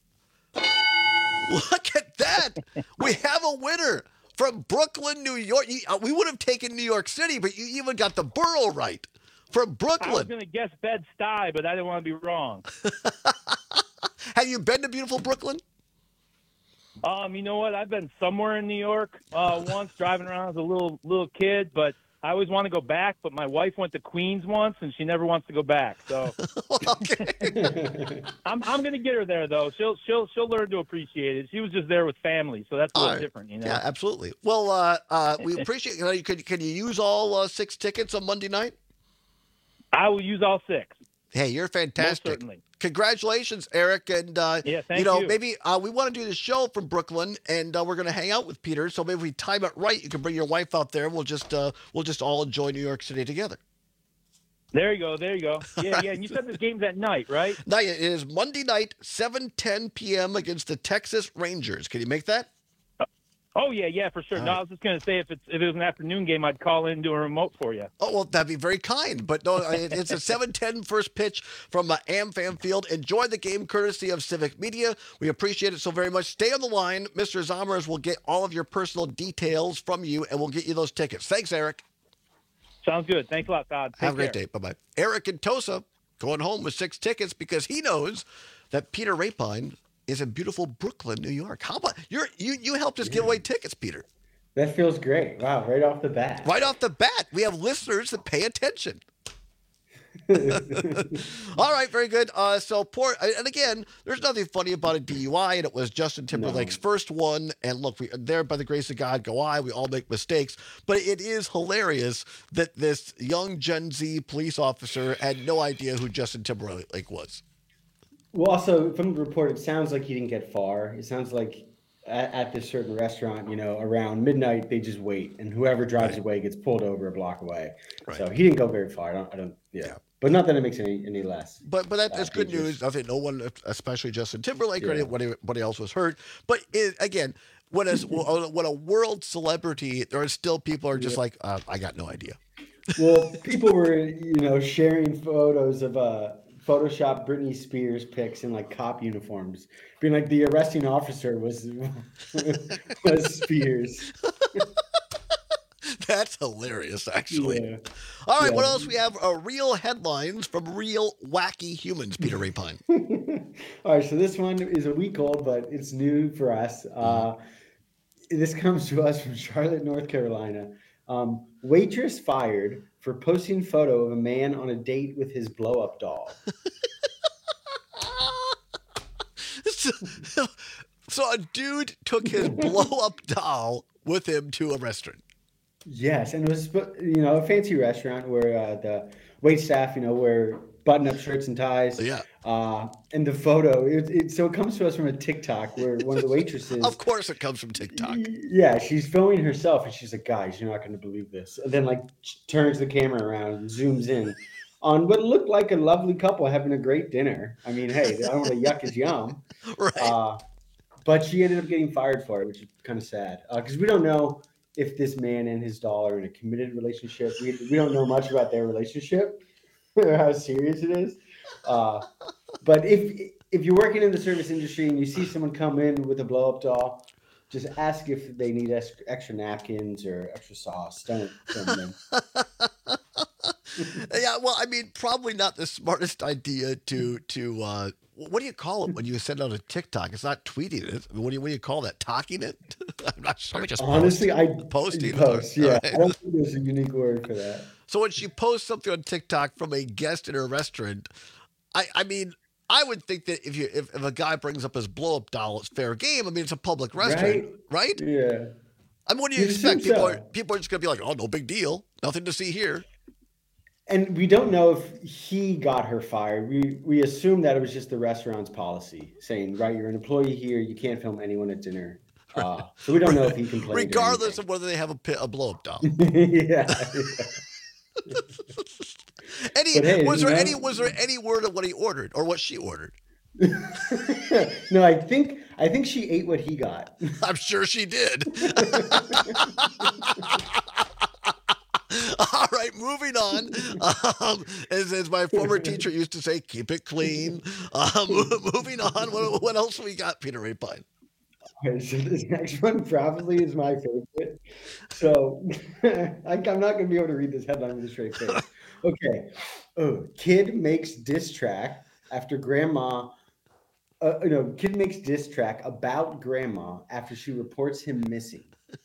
[SPEAKER 14] Look at that. We have a winner from Brooklyn, New York. We would have taken New York City, but you even got the borough right. From Brooklyn.
[SPEAKER 2] I was going to guess Bed-Stuy, but I didn't want to be wrong.
[SPEAKER 14] Have you been to beautiful Brooklyn?
[SPEAKER 2] You know what? I've been somewhere in New York once, driving around as a little kid, but I always want to go back. But my wife went to Queens once, and she never wants to go back. So I'm going to get her there, though. She'll learn to appreciate it. She was just there with family, so that's a little different,
[SPEAKER 14] Yeah, absolutely. Well, we appreciate it. Can you use all 6 tickets on Monday night?
[SPEAKER 2] I will use all 6.
[SPEAKER 14] Hey, you're fantastic.
[SPEAKER 2] Most certainly.
[SPEAKER 14] Congratulations, Eric. And,
[SPEAKER 2] thank you.
[SPEAKER 14] Maybe we want to do the show from Brooklyn, and we're going to hang out with Peter. So maybe if we time it right, you can bring your wife out there. We'll just all enjoy New York City together.
[SPEAKER 2] There you go. Yeah. And you said this game's at night, right?
[SPEAKER 14] No, it is Monday night, 7:10 p.m. against the Texas Rangers. Can you make that?
[SPEAKER 2] Oh, yeah, for sure. No, I was just going to say if it was an afternoon game, I'd call in and do a remote for you.
[SPEAKER 14] Oh, well, that'd be very kind. But no, it's a 7:10 first pitch from AmFam Field. Enjoy the game courtesy of Civic Media. We appreciate it so very much. Stay on the line. Mr. Zamers will get all of your personal details from you, and we'll get you those tickets. Thanks, Eric.
[SPEAKER 2] Sounds good. Thanks a lot, Todd.
[SPEAKER 14] Have a great day. Bye-bye. Eric in Tosa going home with 6 tickets because he knows that Peter Rapine is in beautiful Brooklyn, New York. How about you helped us give away tickets, Peter?
[SPEAKER 23] That feels great. Wow, right off the bat.
[SPEAKER 14] Right off the bat. We have listeners that pay attention. All right, very good. And again, there's nothing funny about a DUI, and it was Justin Timberlake's first one. And look, there by the grace of God go I. We all make mistakes, but it is hilarious that this young Gen Z police officer had no idea who Justin Timberlake was.
[SPEAKER 23] Well, also from the report, it sounds like he didn't get far. It sounds like at this certain restaurant, around midnight, they just wait, and whoever drives away gets pulled over a block away. Right. So he didn't go very far. I don't. But not that it makes any less.
[SPEAKER 14] But that's good news. I think no one, especially Justin Timberlake or anybody else, was hurt. But again, when a world celebrity, there are still people are just like, I got no idea.
[SPEAKER 23] Well, people were sharing photos of Photoshop Britney Spears pics in like cop uniforms, being like the arresting officer was Spears.
[SPEAKER 14] That's hilarious, actually. Yeah. All right, what else we have? Real headlines from real wacky humans, Peter Rapine.
[SPEAKER 23] All right, so this one is a week old, but it's new for us. This comes to us from Charlotte, North Carolina. Waitress fired for posting photo of a man on a date with his blow-up doll.
[SPEAKER 14] So a dude took his blow-up doll with him to a restaurant.
[SPEAKER 23] Yes, and it was, a fancy restaurant where the wait staff, wear button-up shirts and ties.
[SPEAKER 14] Yeah.
[SPEAKER 23] And the photo, so it comes to us from a TikTok where one of the waitresses.
[SPEAKER 14] Of course, it comes from TikTok.
[SPEAKER 23] Yeah, she's filming herself, and she's like, "Guys, you're not going to believe this." And then turns the camera around and zooms in on what looked like a lovely couple having a great dinner. I mean, hey, I don't want to yuck his yum.
[SPEAKER 14] Right.
[SPEAKER 23] But she ended up getting fired for it, which is kind of sad because we don't know if this man and his doll are in a committed relationship. We don't know much about their relationship or how serious it is. But if you're working in the service industry and you see someone come in with a blow-up doll, just ask if they need extra napkins or extra sauce. Don't them.
[SPEAKER 14] Yeah, well, I mean, probably not the smartest idea to what do you call it when you send out a TikTok? It's not tweeting it. What do you call that? Talking it? I'm not sure.
[SPEAKER 23] Probably just honestly,
[SPEAKER 14] posting.
[SPEAKER 23] Yeah,
[SPEAKER 14] right.
[SPEAKER 23] I don't think there's a unique word for that.
[SPEAKER 14] So when she posts something on TikTok from a guest in her restaurant, I mean, I would think that if a guy brings up his blow-up doll, it's fair game. I mean, it's a public restaurant, right?
[SPEAKER 23] Yeah.
[SPEAKER 14] I mean, what do you expect? People are just going to be like, oh, no big deal. Nothing to see here.
[SPEAKER 23] And we don't know if he got her fired. We assume that it was just the restaurant's policy saying, right, you're an employee here. You can't film anyone at dinner. So we don't know if he complained.
[SPEAKER 14] Regardless of whether they have a blow-up doll.
[SPEAKER 23] Yeah.
[SPEAKER 14] Was there any word of what he ordered or what she ordered?
[SPEAKER 23] No, I think she ate what he got.
[SPEAKER 14] I'm sure she did. All right, moving on. As my former teacher used to say, keep it clean. Moving on. What else we got, Peter Rapine?
[SPEAKER 23] Okay, so this next one probably is my favorite. So I'm not going to be able to read this headline with a straight face. Okay. Kid makes diss track after grandma. Kid makes diss track about grandma after she reports him missing.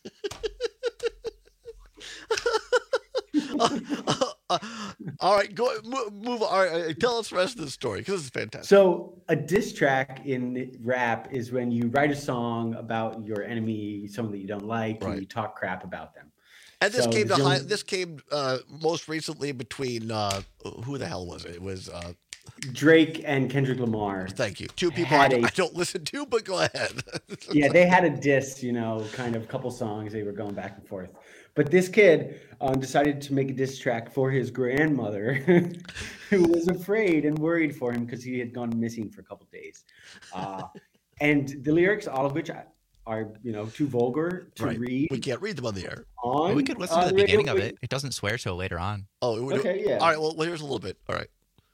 [SPEAKER 14] All right, move on. All right, tell us the rest of the story because this is fantastic.
[SPEAKER 23] So a diss track in rap is when you write a song about your enemy, someone that you don't like, and you talk crap about them.
[SPEAKER 14] And this came most recently between who the hell was it? It was
[SPEAKER 23] Drake and Kendrick Lamar.
[SPEAKER 14] Thank you. Two people I don't listen to, but go ahead.
[SPEAKER 23] Yeah, they had a diss, kind of couple songs. They were going back and forth. But this kid decided to make a diss track for his grandmother, who was afraid and worried for him because he had gone missing for a couple days. And the lyrics, all of which are too vulgar to read.
[SPEAKER 14] We can't read them on the air.
[SPEAKER 15] We could listen to the beginning of it. It doesn't swear till later on.
[SPEAKER 14] Oh,
[SPEAKER 23] okay, yeah.
[SPEAKER 14] All right, well, here's a little bit. All right.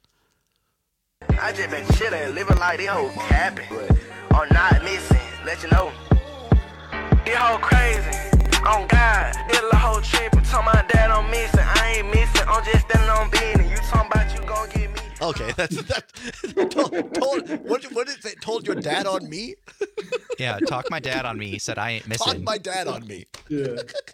[SPEAKER 3] I just been chillin', living like this whole capping. I'm not missing, let you know. This whole crazy. On God, this little whole trippin'. Talking about that I'm missing. I ain't missing. I'm just standing on business. You talking about you gon' get me.
[SPEAKER 14] Okay, what did it say? Told your dad on me?
[SPEAKER 15] Yeah, talk my dad on me. He said I ain't missing.
[SPEAKER 14] Talk my dad on me.
[SPEAKER 23] Yeah.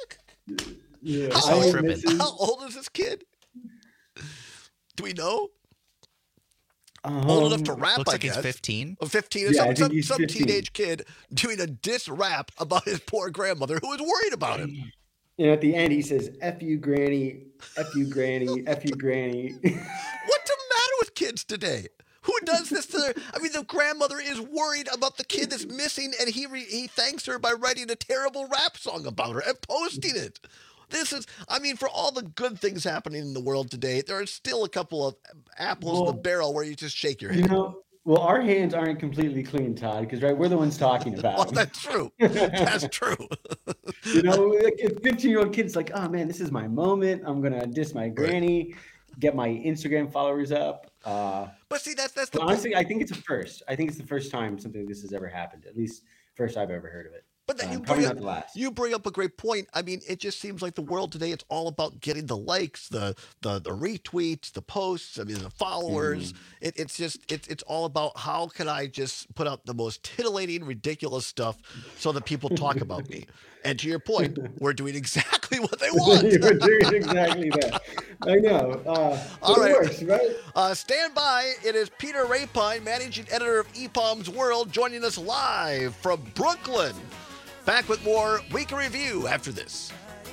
[SPEAKER 14] How old is this kid? Do we know? Old enough to rap,
[SPEAKER 15] looks
[SPEAKER 14] I
[SPEAKER 15] like
[SPEAKER 14] guess.
[SPEAKER 15] He's 15.
[SPEAKER 14] 15.
[SPEAKER 23] Yeah,
[SPEAKER 14] some
[SPEAKER 23] 15.
[SPEAKER 14] teenage kid doing a diss rap about his poor grandmother who was worried about him.
[SPEAKER 23] And at the end, he says, F you, granny, F you, granny, F you, granny.
[SPEAKER 14] What's the matter with kids today? Who does this to their... I mean, the grandmother is worried about the kid that's missing, and he thanks her by writing a terrible rap song about her and posting it. This is, I mean, for all the good things happening in the world today, there are still a couple of apples in the barrel where you just shake your head.
[SPEAKER 23] Well, our hands aren't completely clean, Todd, because we're the ones talking about
[SPEAKER 14] Well,
[SPEAKER 23] them.
[SPEAKER 14] that's true. That's true.
[SPEAKER 23] Like a 15-year-old kid's like, oh man, this is my moment. I'm gonna diss my granny. get my Instagram followers up.
[SPEAKER 14] But see, that's the
[SPEAKER 23] honestly, I think it's a first. I think it's the first time something like this has ever happened. At least first I've ever heard of it.
[SPEAKER 14] But then
[SPEAKER 23] probably not the last.
[SPEAKER 14] You bring up a great point. I mean, it just seems like the world today, it's all about getting the likes, the retweets, the posts, I mean, the followers. It's all about how can I just put out the most titillating, ridiculous stuff so that people talk about me. And to your point, we're doing exactly what they want.
[SPEAKER 23] We're doing exactly that. I know.
[SPEAKER 14] All right.
[SPEAKER 23] It works, right?
[SPEAKER 14] Stand by. It is Peter Rapine, managing editor of EPOM's World, joining us live from Brooklyn. Back with more Week in Review after this.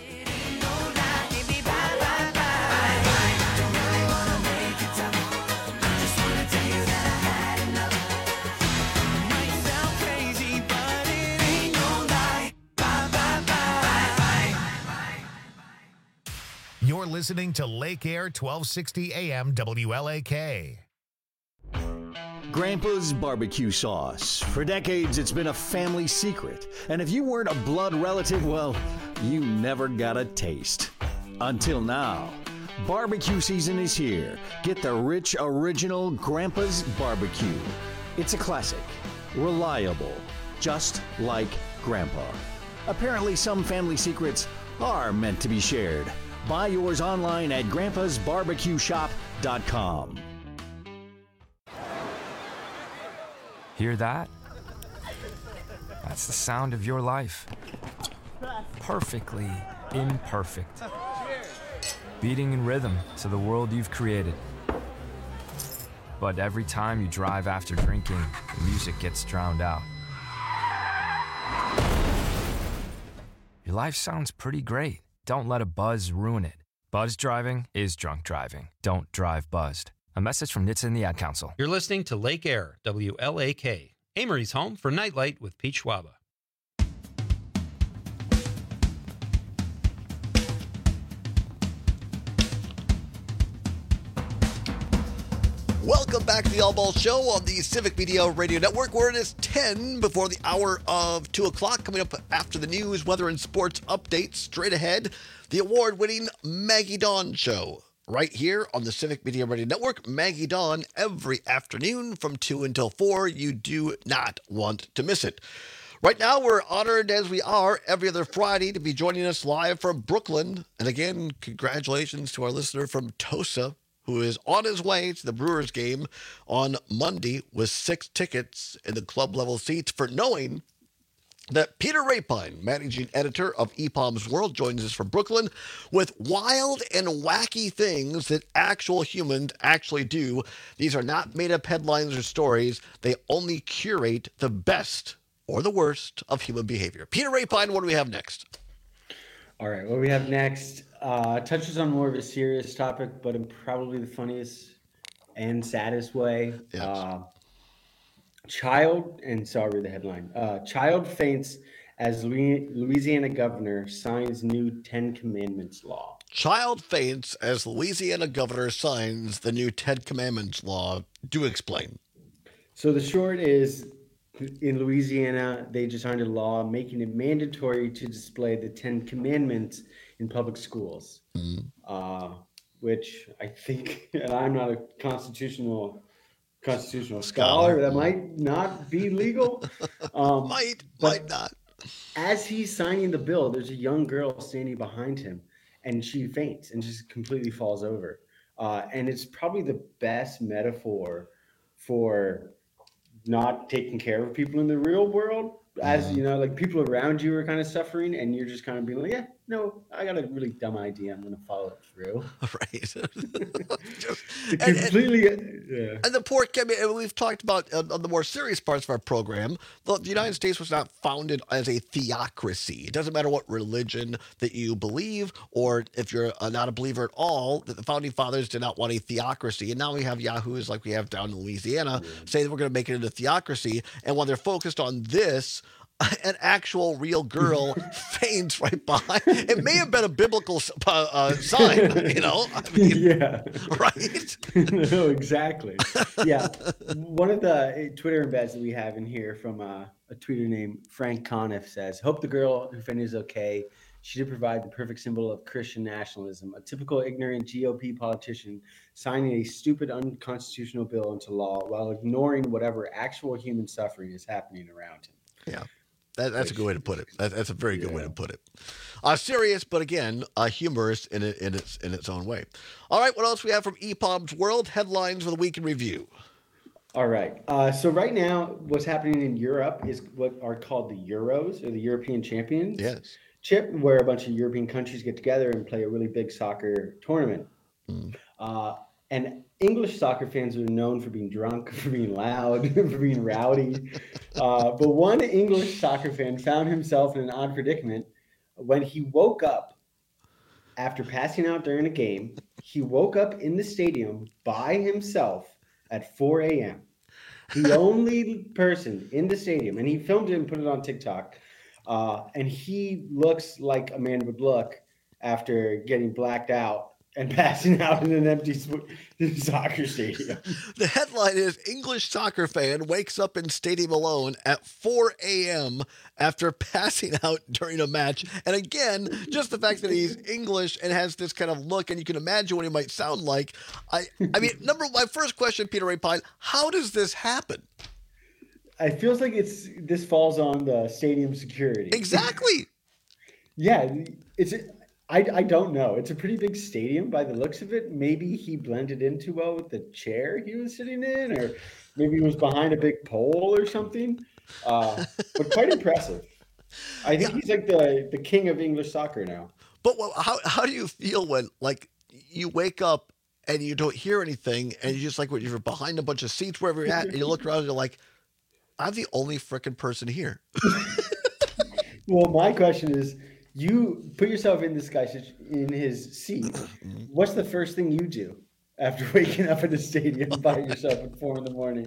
[SPEAKER 1] You're listening to Lake Air 1260 AM WLAK.
[SPEAKER 6] Grandpa's barbecue sauce. For decades, it's been a family secret. And if you weren't a blood relative, well, you never got a taste. Until now. Barbecue season is here. Get the rich, original Grandpa's barbecue. It's a classic. Reliable. Just like Grandpa. Apparently, some family secrets are meant to be shared. Buy yours online at grandpasbarbecueshop.com.
[SPEAKER 8] Hear that? That's the sound of your life. Perfectly imperfect. Beating in rhythm to the world you've created. But every time you drive after drinking, the music gets drowned out. Your life sounds pretty great. Don't let a buzz ruin it. Buzz driving is drunk driving. Don't drive buzzed. A message from NHTSA and the Ad Council.
[SPEAKER 13] You're listening to Lake Air, WLAK, Amory's home for Nightlight with Pete Schwaba.
[SPEAKER 14] Welcome back to the All Ball Show on the Civic Media Radio Network, where it is 10 before the hour of 2 o'clock. Coming up after the news, weather, and sports updates. Straight ahead, the award-winning Maggie Dawn Show. Right here on the Civic Media Radio Network, Maggie Dawn, every afternoon from 2 until 4. You do not want to miss it. Right now, we're honored as we are every other Friday to be joining us live from Brooklyn. And again, congratulations to our listener from Tosa, who is on his way to the Brewers game on Monday with 6 tickets in the club level seats, for knowing that Peter Rapine, managing editor of EPOM's World, joins us from Brooklyn with wild and wacky things that actual humans actually do. These are not made-up headlines or stories. They only curate the best or the worst of human behavior. Peter Rapine, what do we have next?
[SPEAKER 23] All right, what we have next touches on more of a serious topic, but in probably the funniest and saddest way.
[SPEAKER 14] Yes.
[SPEAKER 23] Child faints as Louisiana governor signs new 10 Commandments law.
[SPEAKER 14] Child faints as Louisiana governor signs the new 10 Commandments law. Do explain.
[SPEAKER 23] So the short is, in Louisiana, they just signed a law making it mandatory to display the 10 Commandments in public schools, which I think, and I'm not a constitutional scholar, that might not be legal.
[SPEAKER 14] Might not.
[SPEAKER 23] As he's signing the bill, there's a young girl standing behind him, and she faints and just completely falls over. And it's probably the best metaphor for not taking care of people in the real world. As you know, like people around you are kind of suffering, and you're just kind of being like, yeah, no, I got a really dumb idea. I'm going to follow it through.
[SPEAKER 14] Right.
[SPEAKER 23] And
[SPEAKER 14] the poor kid, we've talked about on the more serious parts of our program, the United States was not founded as a theocracy. It doesn't matter what religion that you believe, or if you're not a believer at all, that the founding fathers did not want a theocracy. And now we have yahoos like we have down in Louisiana say that we're going to make it into theocracy. And while they're focused on this, an actual real girl faints right behind. It may have been a biblical sign, you know? I mean,
[SPEAKER 23] yeah.
[SPEAKER 14] Right?
[SPEAKER 23] No, exactly. Yeah. One of the Twitter embeds that we have in here from a tweeter named Frank Conniff says, hope the girl who fainted is okay. she did provide the perfect symbol of Christian nationalism, a typical ignorant GOP politician signing a stupid unconstitutional bill into law while ignoring whatever actual human suffering is happening around him.
[SPEAKER 14] Yeah. That's a good way to put it. That's a very good way to put it. Serious, but again, humorous in its own way. All right, what else we have from EPOB's World Headlines for the Week in Review?
[SPEAKER 23] All right. So right now, what's happening in Europe is what are called the Euros, or the European Championship, where a bunch of European countries get together and play a really big soccer tournament. And English soccer fans are known for being drunk, for being loud, for being rowdy. But one English soccer fan found himself in an odd predicament when he woke up after passing out during a game. He woke up in the stadium by himself at 4 a.m. The only person in the stadium, and he filmed it and put it on TikTok. And he looks like a man would look after getting blacked out and passing out in an empty soccer stadium.
[SPEAKER 14] The headline is English soccer fan wakes up in stadium alone at 4 a.m. after passing out during a match. And again, just the fact that he's English and has this kind of look, and you can imagine what he might sound like. I mean, my first question, Peter Ray Pine, how does this happen?
[SPEAKER 23] It feels like this falls on the stadium security.
[SPEAKER 14] Exactly.
[SPEAKER 23] Yeah, I don't know. It's a pretty big stadium by the looks of it. Maybe he blended in too well with the chair he was sitting in, or maybe he was behind a big pole or something. But quite impressive. I think he's like the king of English soccer now.
[SPEAKER 14] But how do you feel when, like, you wake up and you don't hear anything, and you just like when you're behind a bunch of seats wherever you're at, and you look around and you're like, I'm the only frickin' person here.
[SPEAKER 23] Well, my question is, you put yourself in this guy's in his seat. What's the first thing you do after waking up in a stadium by yourself at 4 a.m?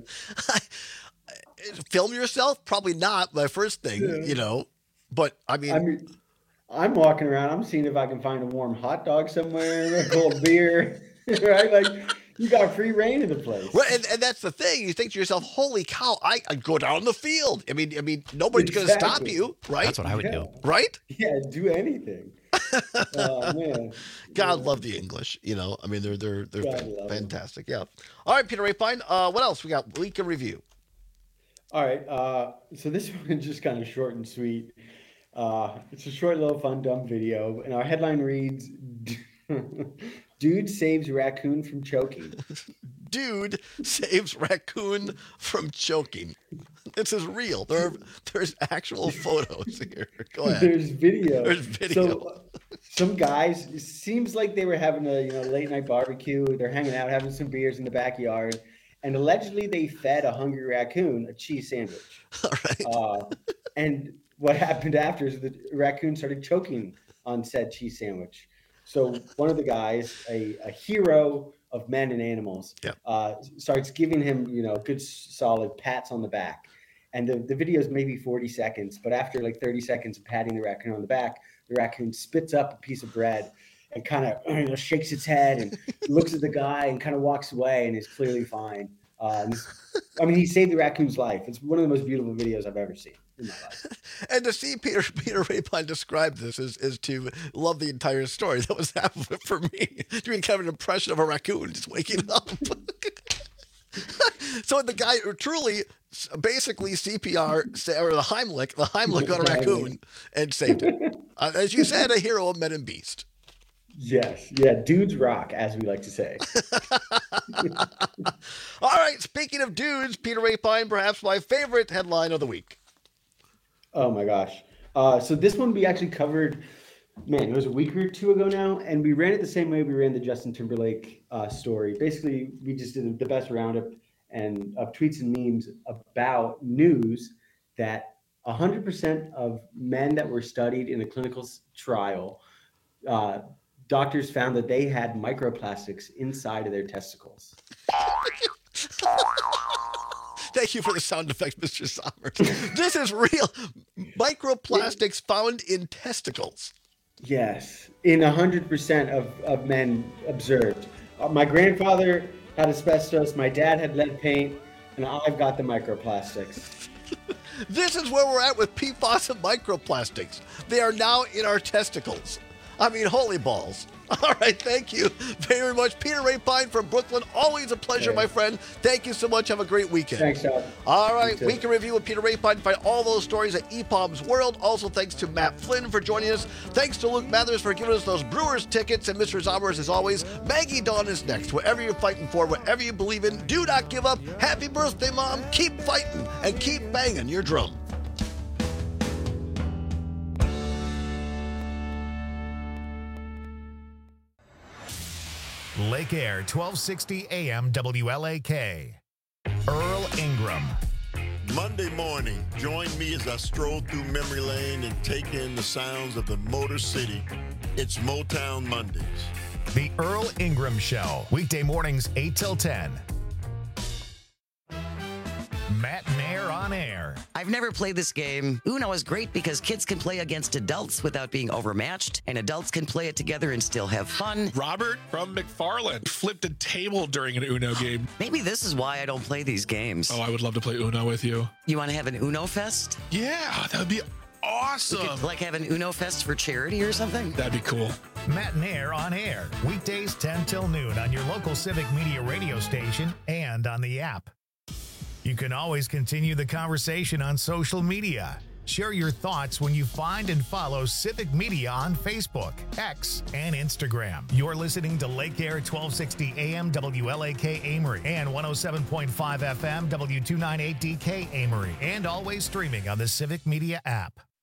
[SPEAKER 14] Film yourself? Probably not my first thing, you know. But I mean,
[SPEAKER 23] I'm walking around. I'm seeing if I can find a warm hot dog somewhere, a cold beer, right? Like, you got free reign of the place.
[SPEAKER 14] Right, and that's the thing. You think to yourself, holy cow, I'd go down the field. I mean, nobody's going to stop you, right?
[SPEAKER 15] That's what I would do.
[SPEAKER 14] Right?
[SPEAKER 23] Yeah, do anything. Oh, man.
[SPEAKER 14] God love the English, you know. I mean, they're fantastic. Yeah. All right, Peter Ray Pine. What else we got? Week in review.
[SPEAKER 23] All right. So this one is just kind of short and sweet. It's a short, little, fun, dumb video. And our headline reads, Dude saves raccoon from choking.
[SPEAKER 14] Dude saves raccoon from choking. This is real. There's actual photos here. Go ahead.
[SPEAKER 23] There's video.
[SPEAKER 14] There's video.
[SPEAKER 23] So, some guys, it seems like they were having a late night barbecue. They're hanging out, having some beers in the backyard, and allegedly they fed a hungry raccoon a cheese sandwich.
[SPEAKER 14] All right.
[SPEAKER 23] And what happened after is the raccoon started choking on said cheese sandwich. So one of the guys, a hero of men and animals, starts giving him, good solid pats on the back. And the video is maybe 40 seconds, but after like 30 seconds of patting the raccoon on the back, the raccoon spits up a piece of bread and kind of shakes its head and looks at the guy and kind of walks away and is clearly fine. He saved the raccoon's life. It's one of the most beautiful videos I've ever seen in my life.
[SPEAKER 14] And to see Peter Ray Pine describe this is to love the entire story. That was half of it for me. Doing kind of an impression of a raccoon just waking up. So the guy truly, basically CPR, or the Heimlich on a raccoon and saved it. As you said, a hero of men and beast.
[SPEAKER 23] Yes. Yeah. Dudes rock, as we like to say.
[SPEAKER 14] All right. Speaking of dudes, Peter Ray Pine, perhaps my favorite headline of the week.
[SPEAKER 23] Oh my gosh. So this one we actually covered, it was a week or two ago now. And we ran it the same way we ran the Justin Timberlake story. Basically, we just did the best roundup of tweets and memes about news that 100% of men that were studied in a clinical trial, doctors found that they had microplastics inside of their testicles.
[SPEAKER 14] Thank you for the sound effects, Mr. Sommers. This is real. Microplastics found in testicles.
[SPEAKER 23] Yes, in 100% of men observed. My grandfather had asbestos, my dad had lead paint, and I've got the microplastics.
[SPEAKER 14] This is where we're at with PFAS and microplastics. They are now in our testicles. I mean, holy balls. All right, thank you very much. Peter Rapine from Brooklyn. Always a pleasure, my friend. Thank you so much. Have a great weekend.
[SPEAKER 23] Thanks, Sean.
[SPEAKER 14] All right, Week in Review with Peter Rapine. Find all those stories at EPOM's World. Also, thanks to Matt Flynn for joining us. Thanks to Luke Mathers for giving us those Brewers tickets. And Mr. Zommers, as always, Maggie Dawn is next. Whatever you're fighting for, whatever you believe in, do not give up. Happy birthday, Mom. Keep fighting and keep banging your drum.
[SPEAKER 1] Lake Air, 1260 AM WLAK. Earl Ingram.
[SPEAKER 7] Monday morning, join me as I stroll through memory lane and take in the sounds of the Motor City. It's Motown Mondays.
[SPEAKER 1] The Earl Ingram Show, weekday mornings 8 till 10. Matt Nair on air.
[SPEAKER 9] I've never played this game. Uno is great because kids can play against adults without being overmatched, and adults can play it together and still have fun.
[SPEAKER 11] Robert from McFarland flipped a table during an Uno game.
[SPEAKER 9] Maybe this is why I don't play these games.
[SPEAKER 11] Oh, I would love to play Uno with you.
[SPEAKER 9] You want to have an Uno Fest?
[SPEAKER 11] Yeah, that would be awesome.
[SPEAKER 9] We could, like, have an Uno Fest for charity or something?
[SPEAKER 11] That'd be cool.
[SPEAKER 1] Matt Nair on air, weekdays 10 till noon on your local Civic Media radio station and on the app. You can always continue the conversation on social media. Share your thoughts when you find and follow Civic Media on Facebook, X, and Instagram. You're listening to Lake Air 1260 AM WLAK Amory and 107.5 FM W298DK Amory, and always streaming on the Civic Media app.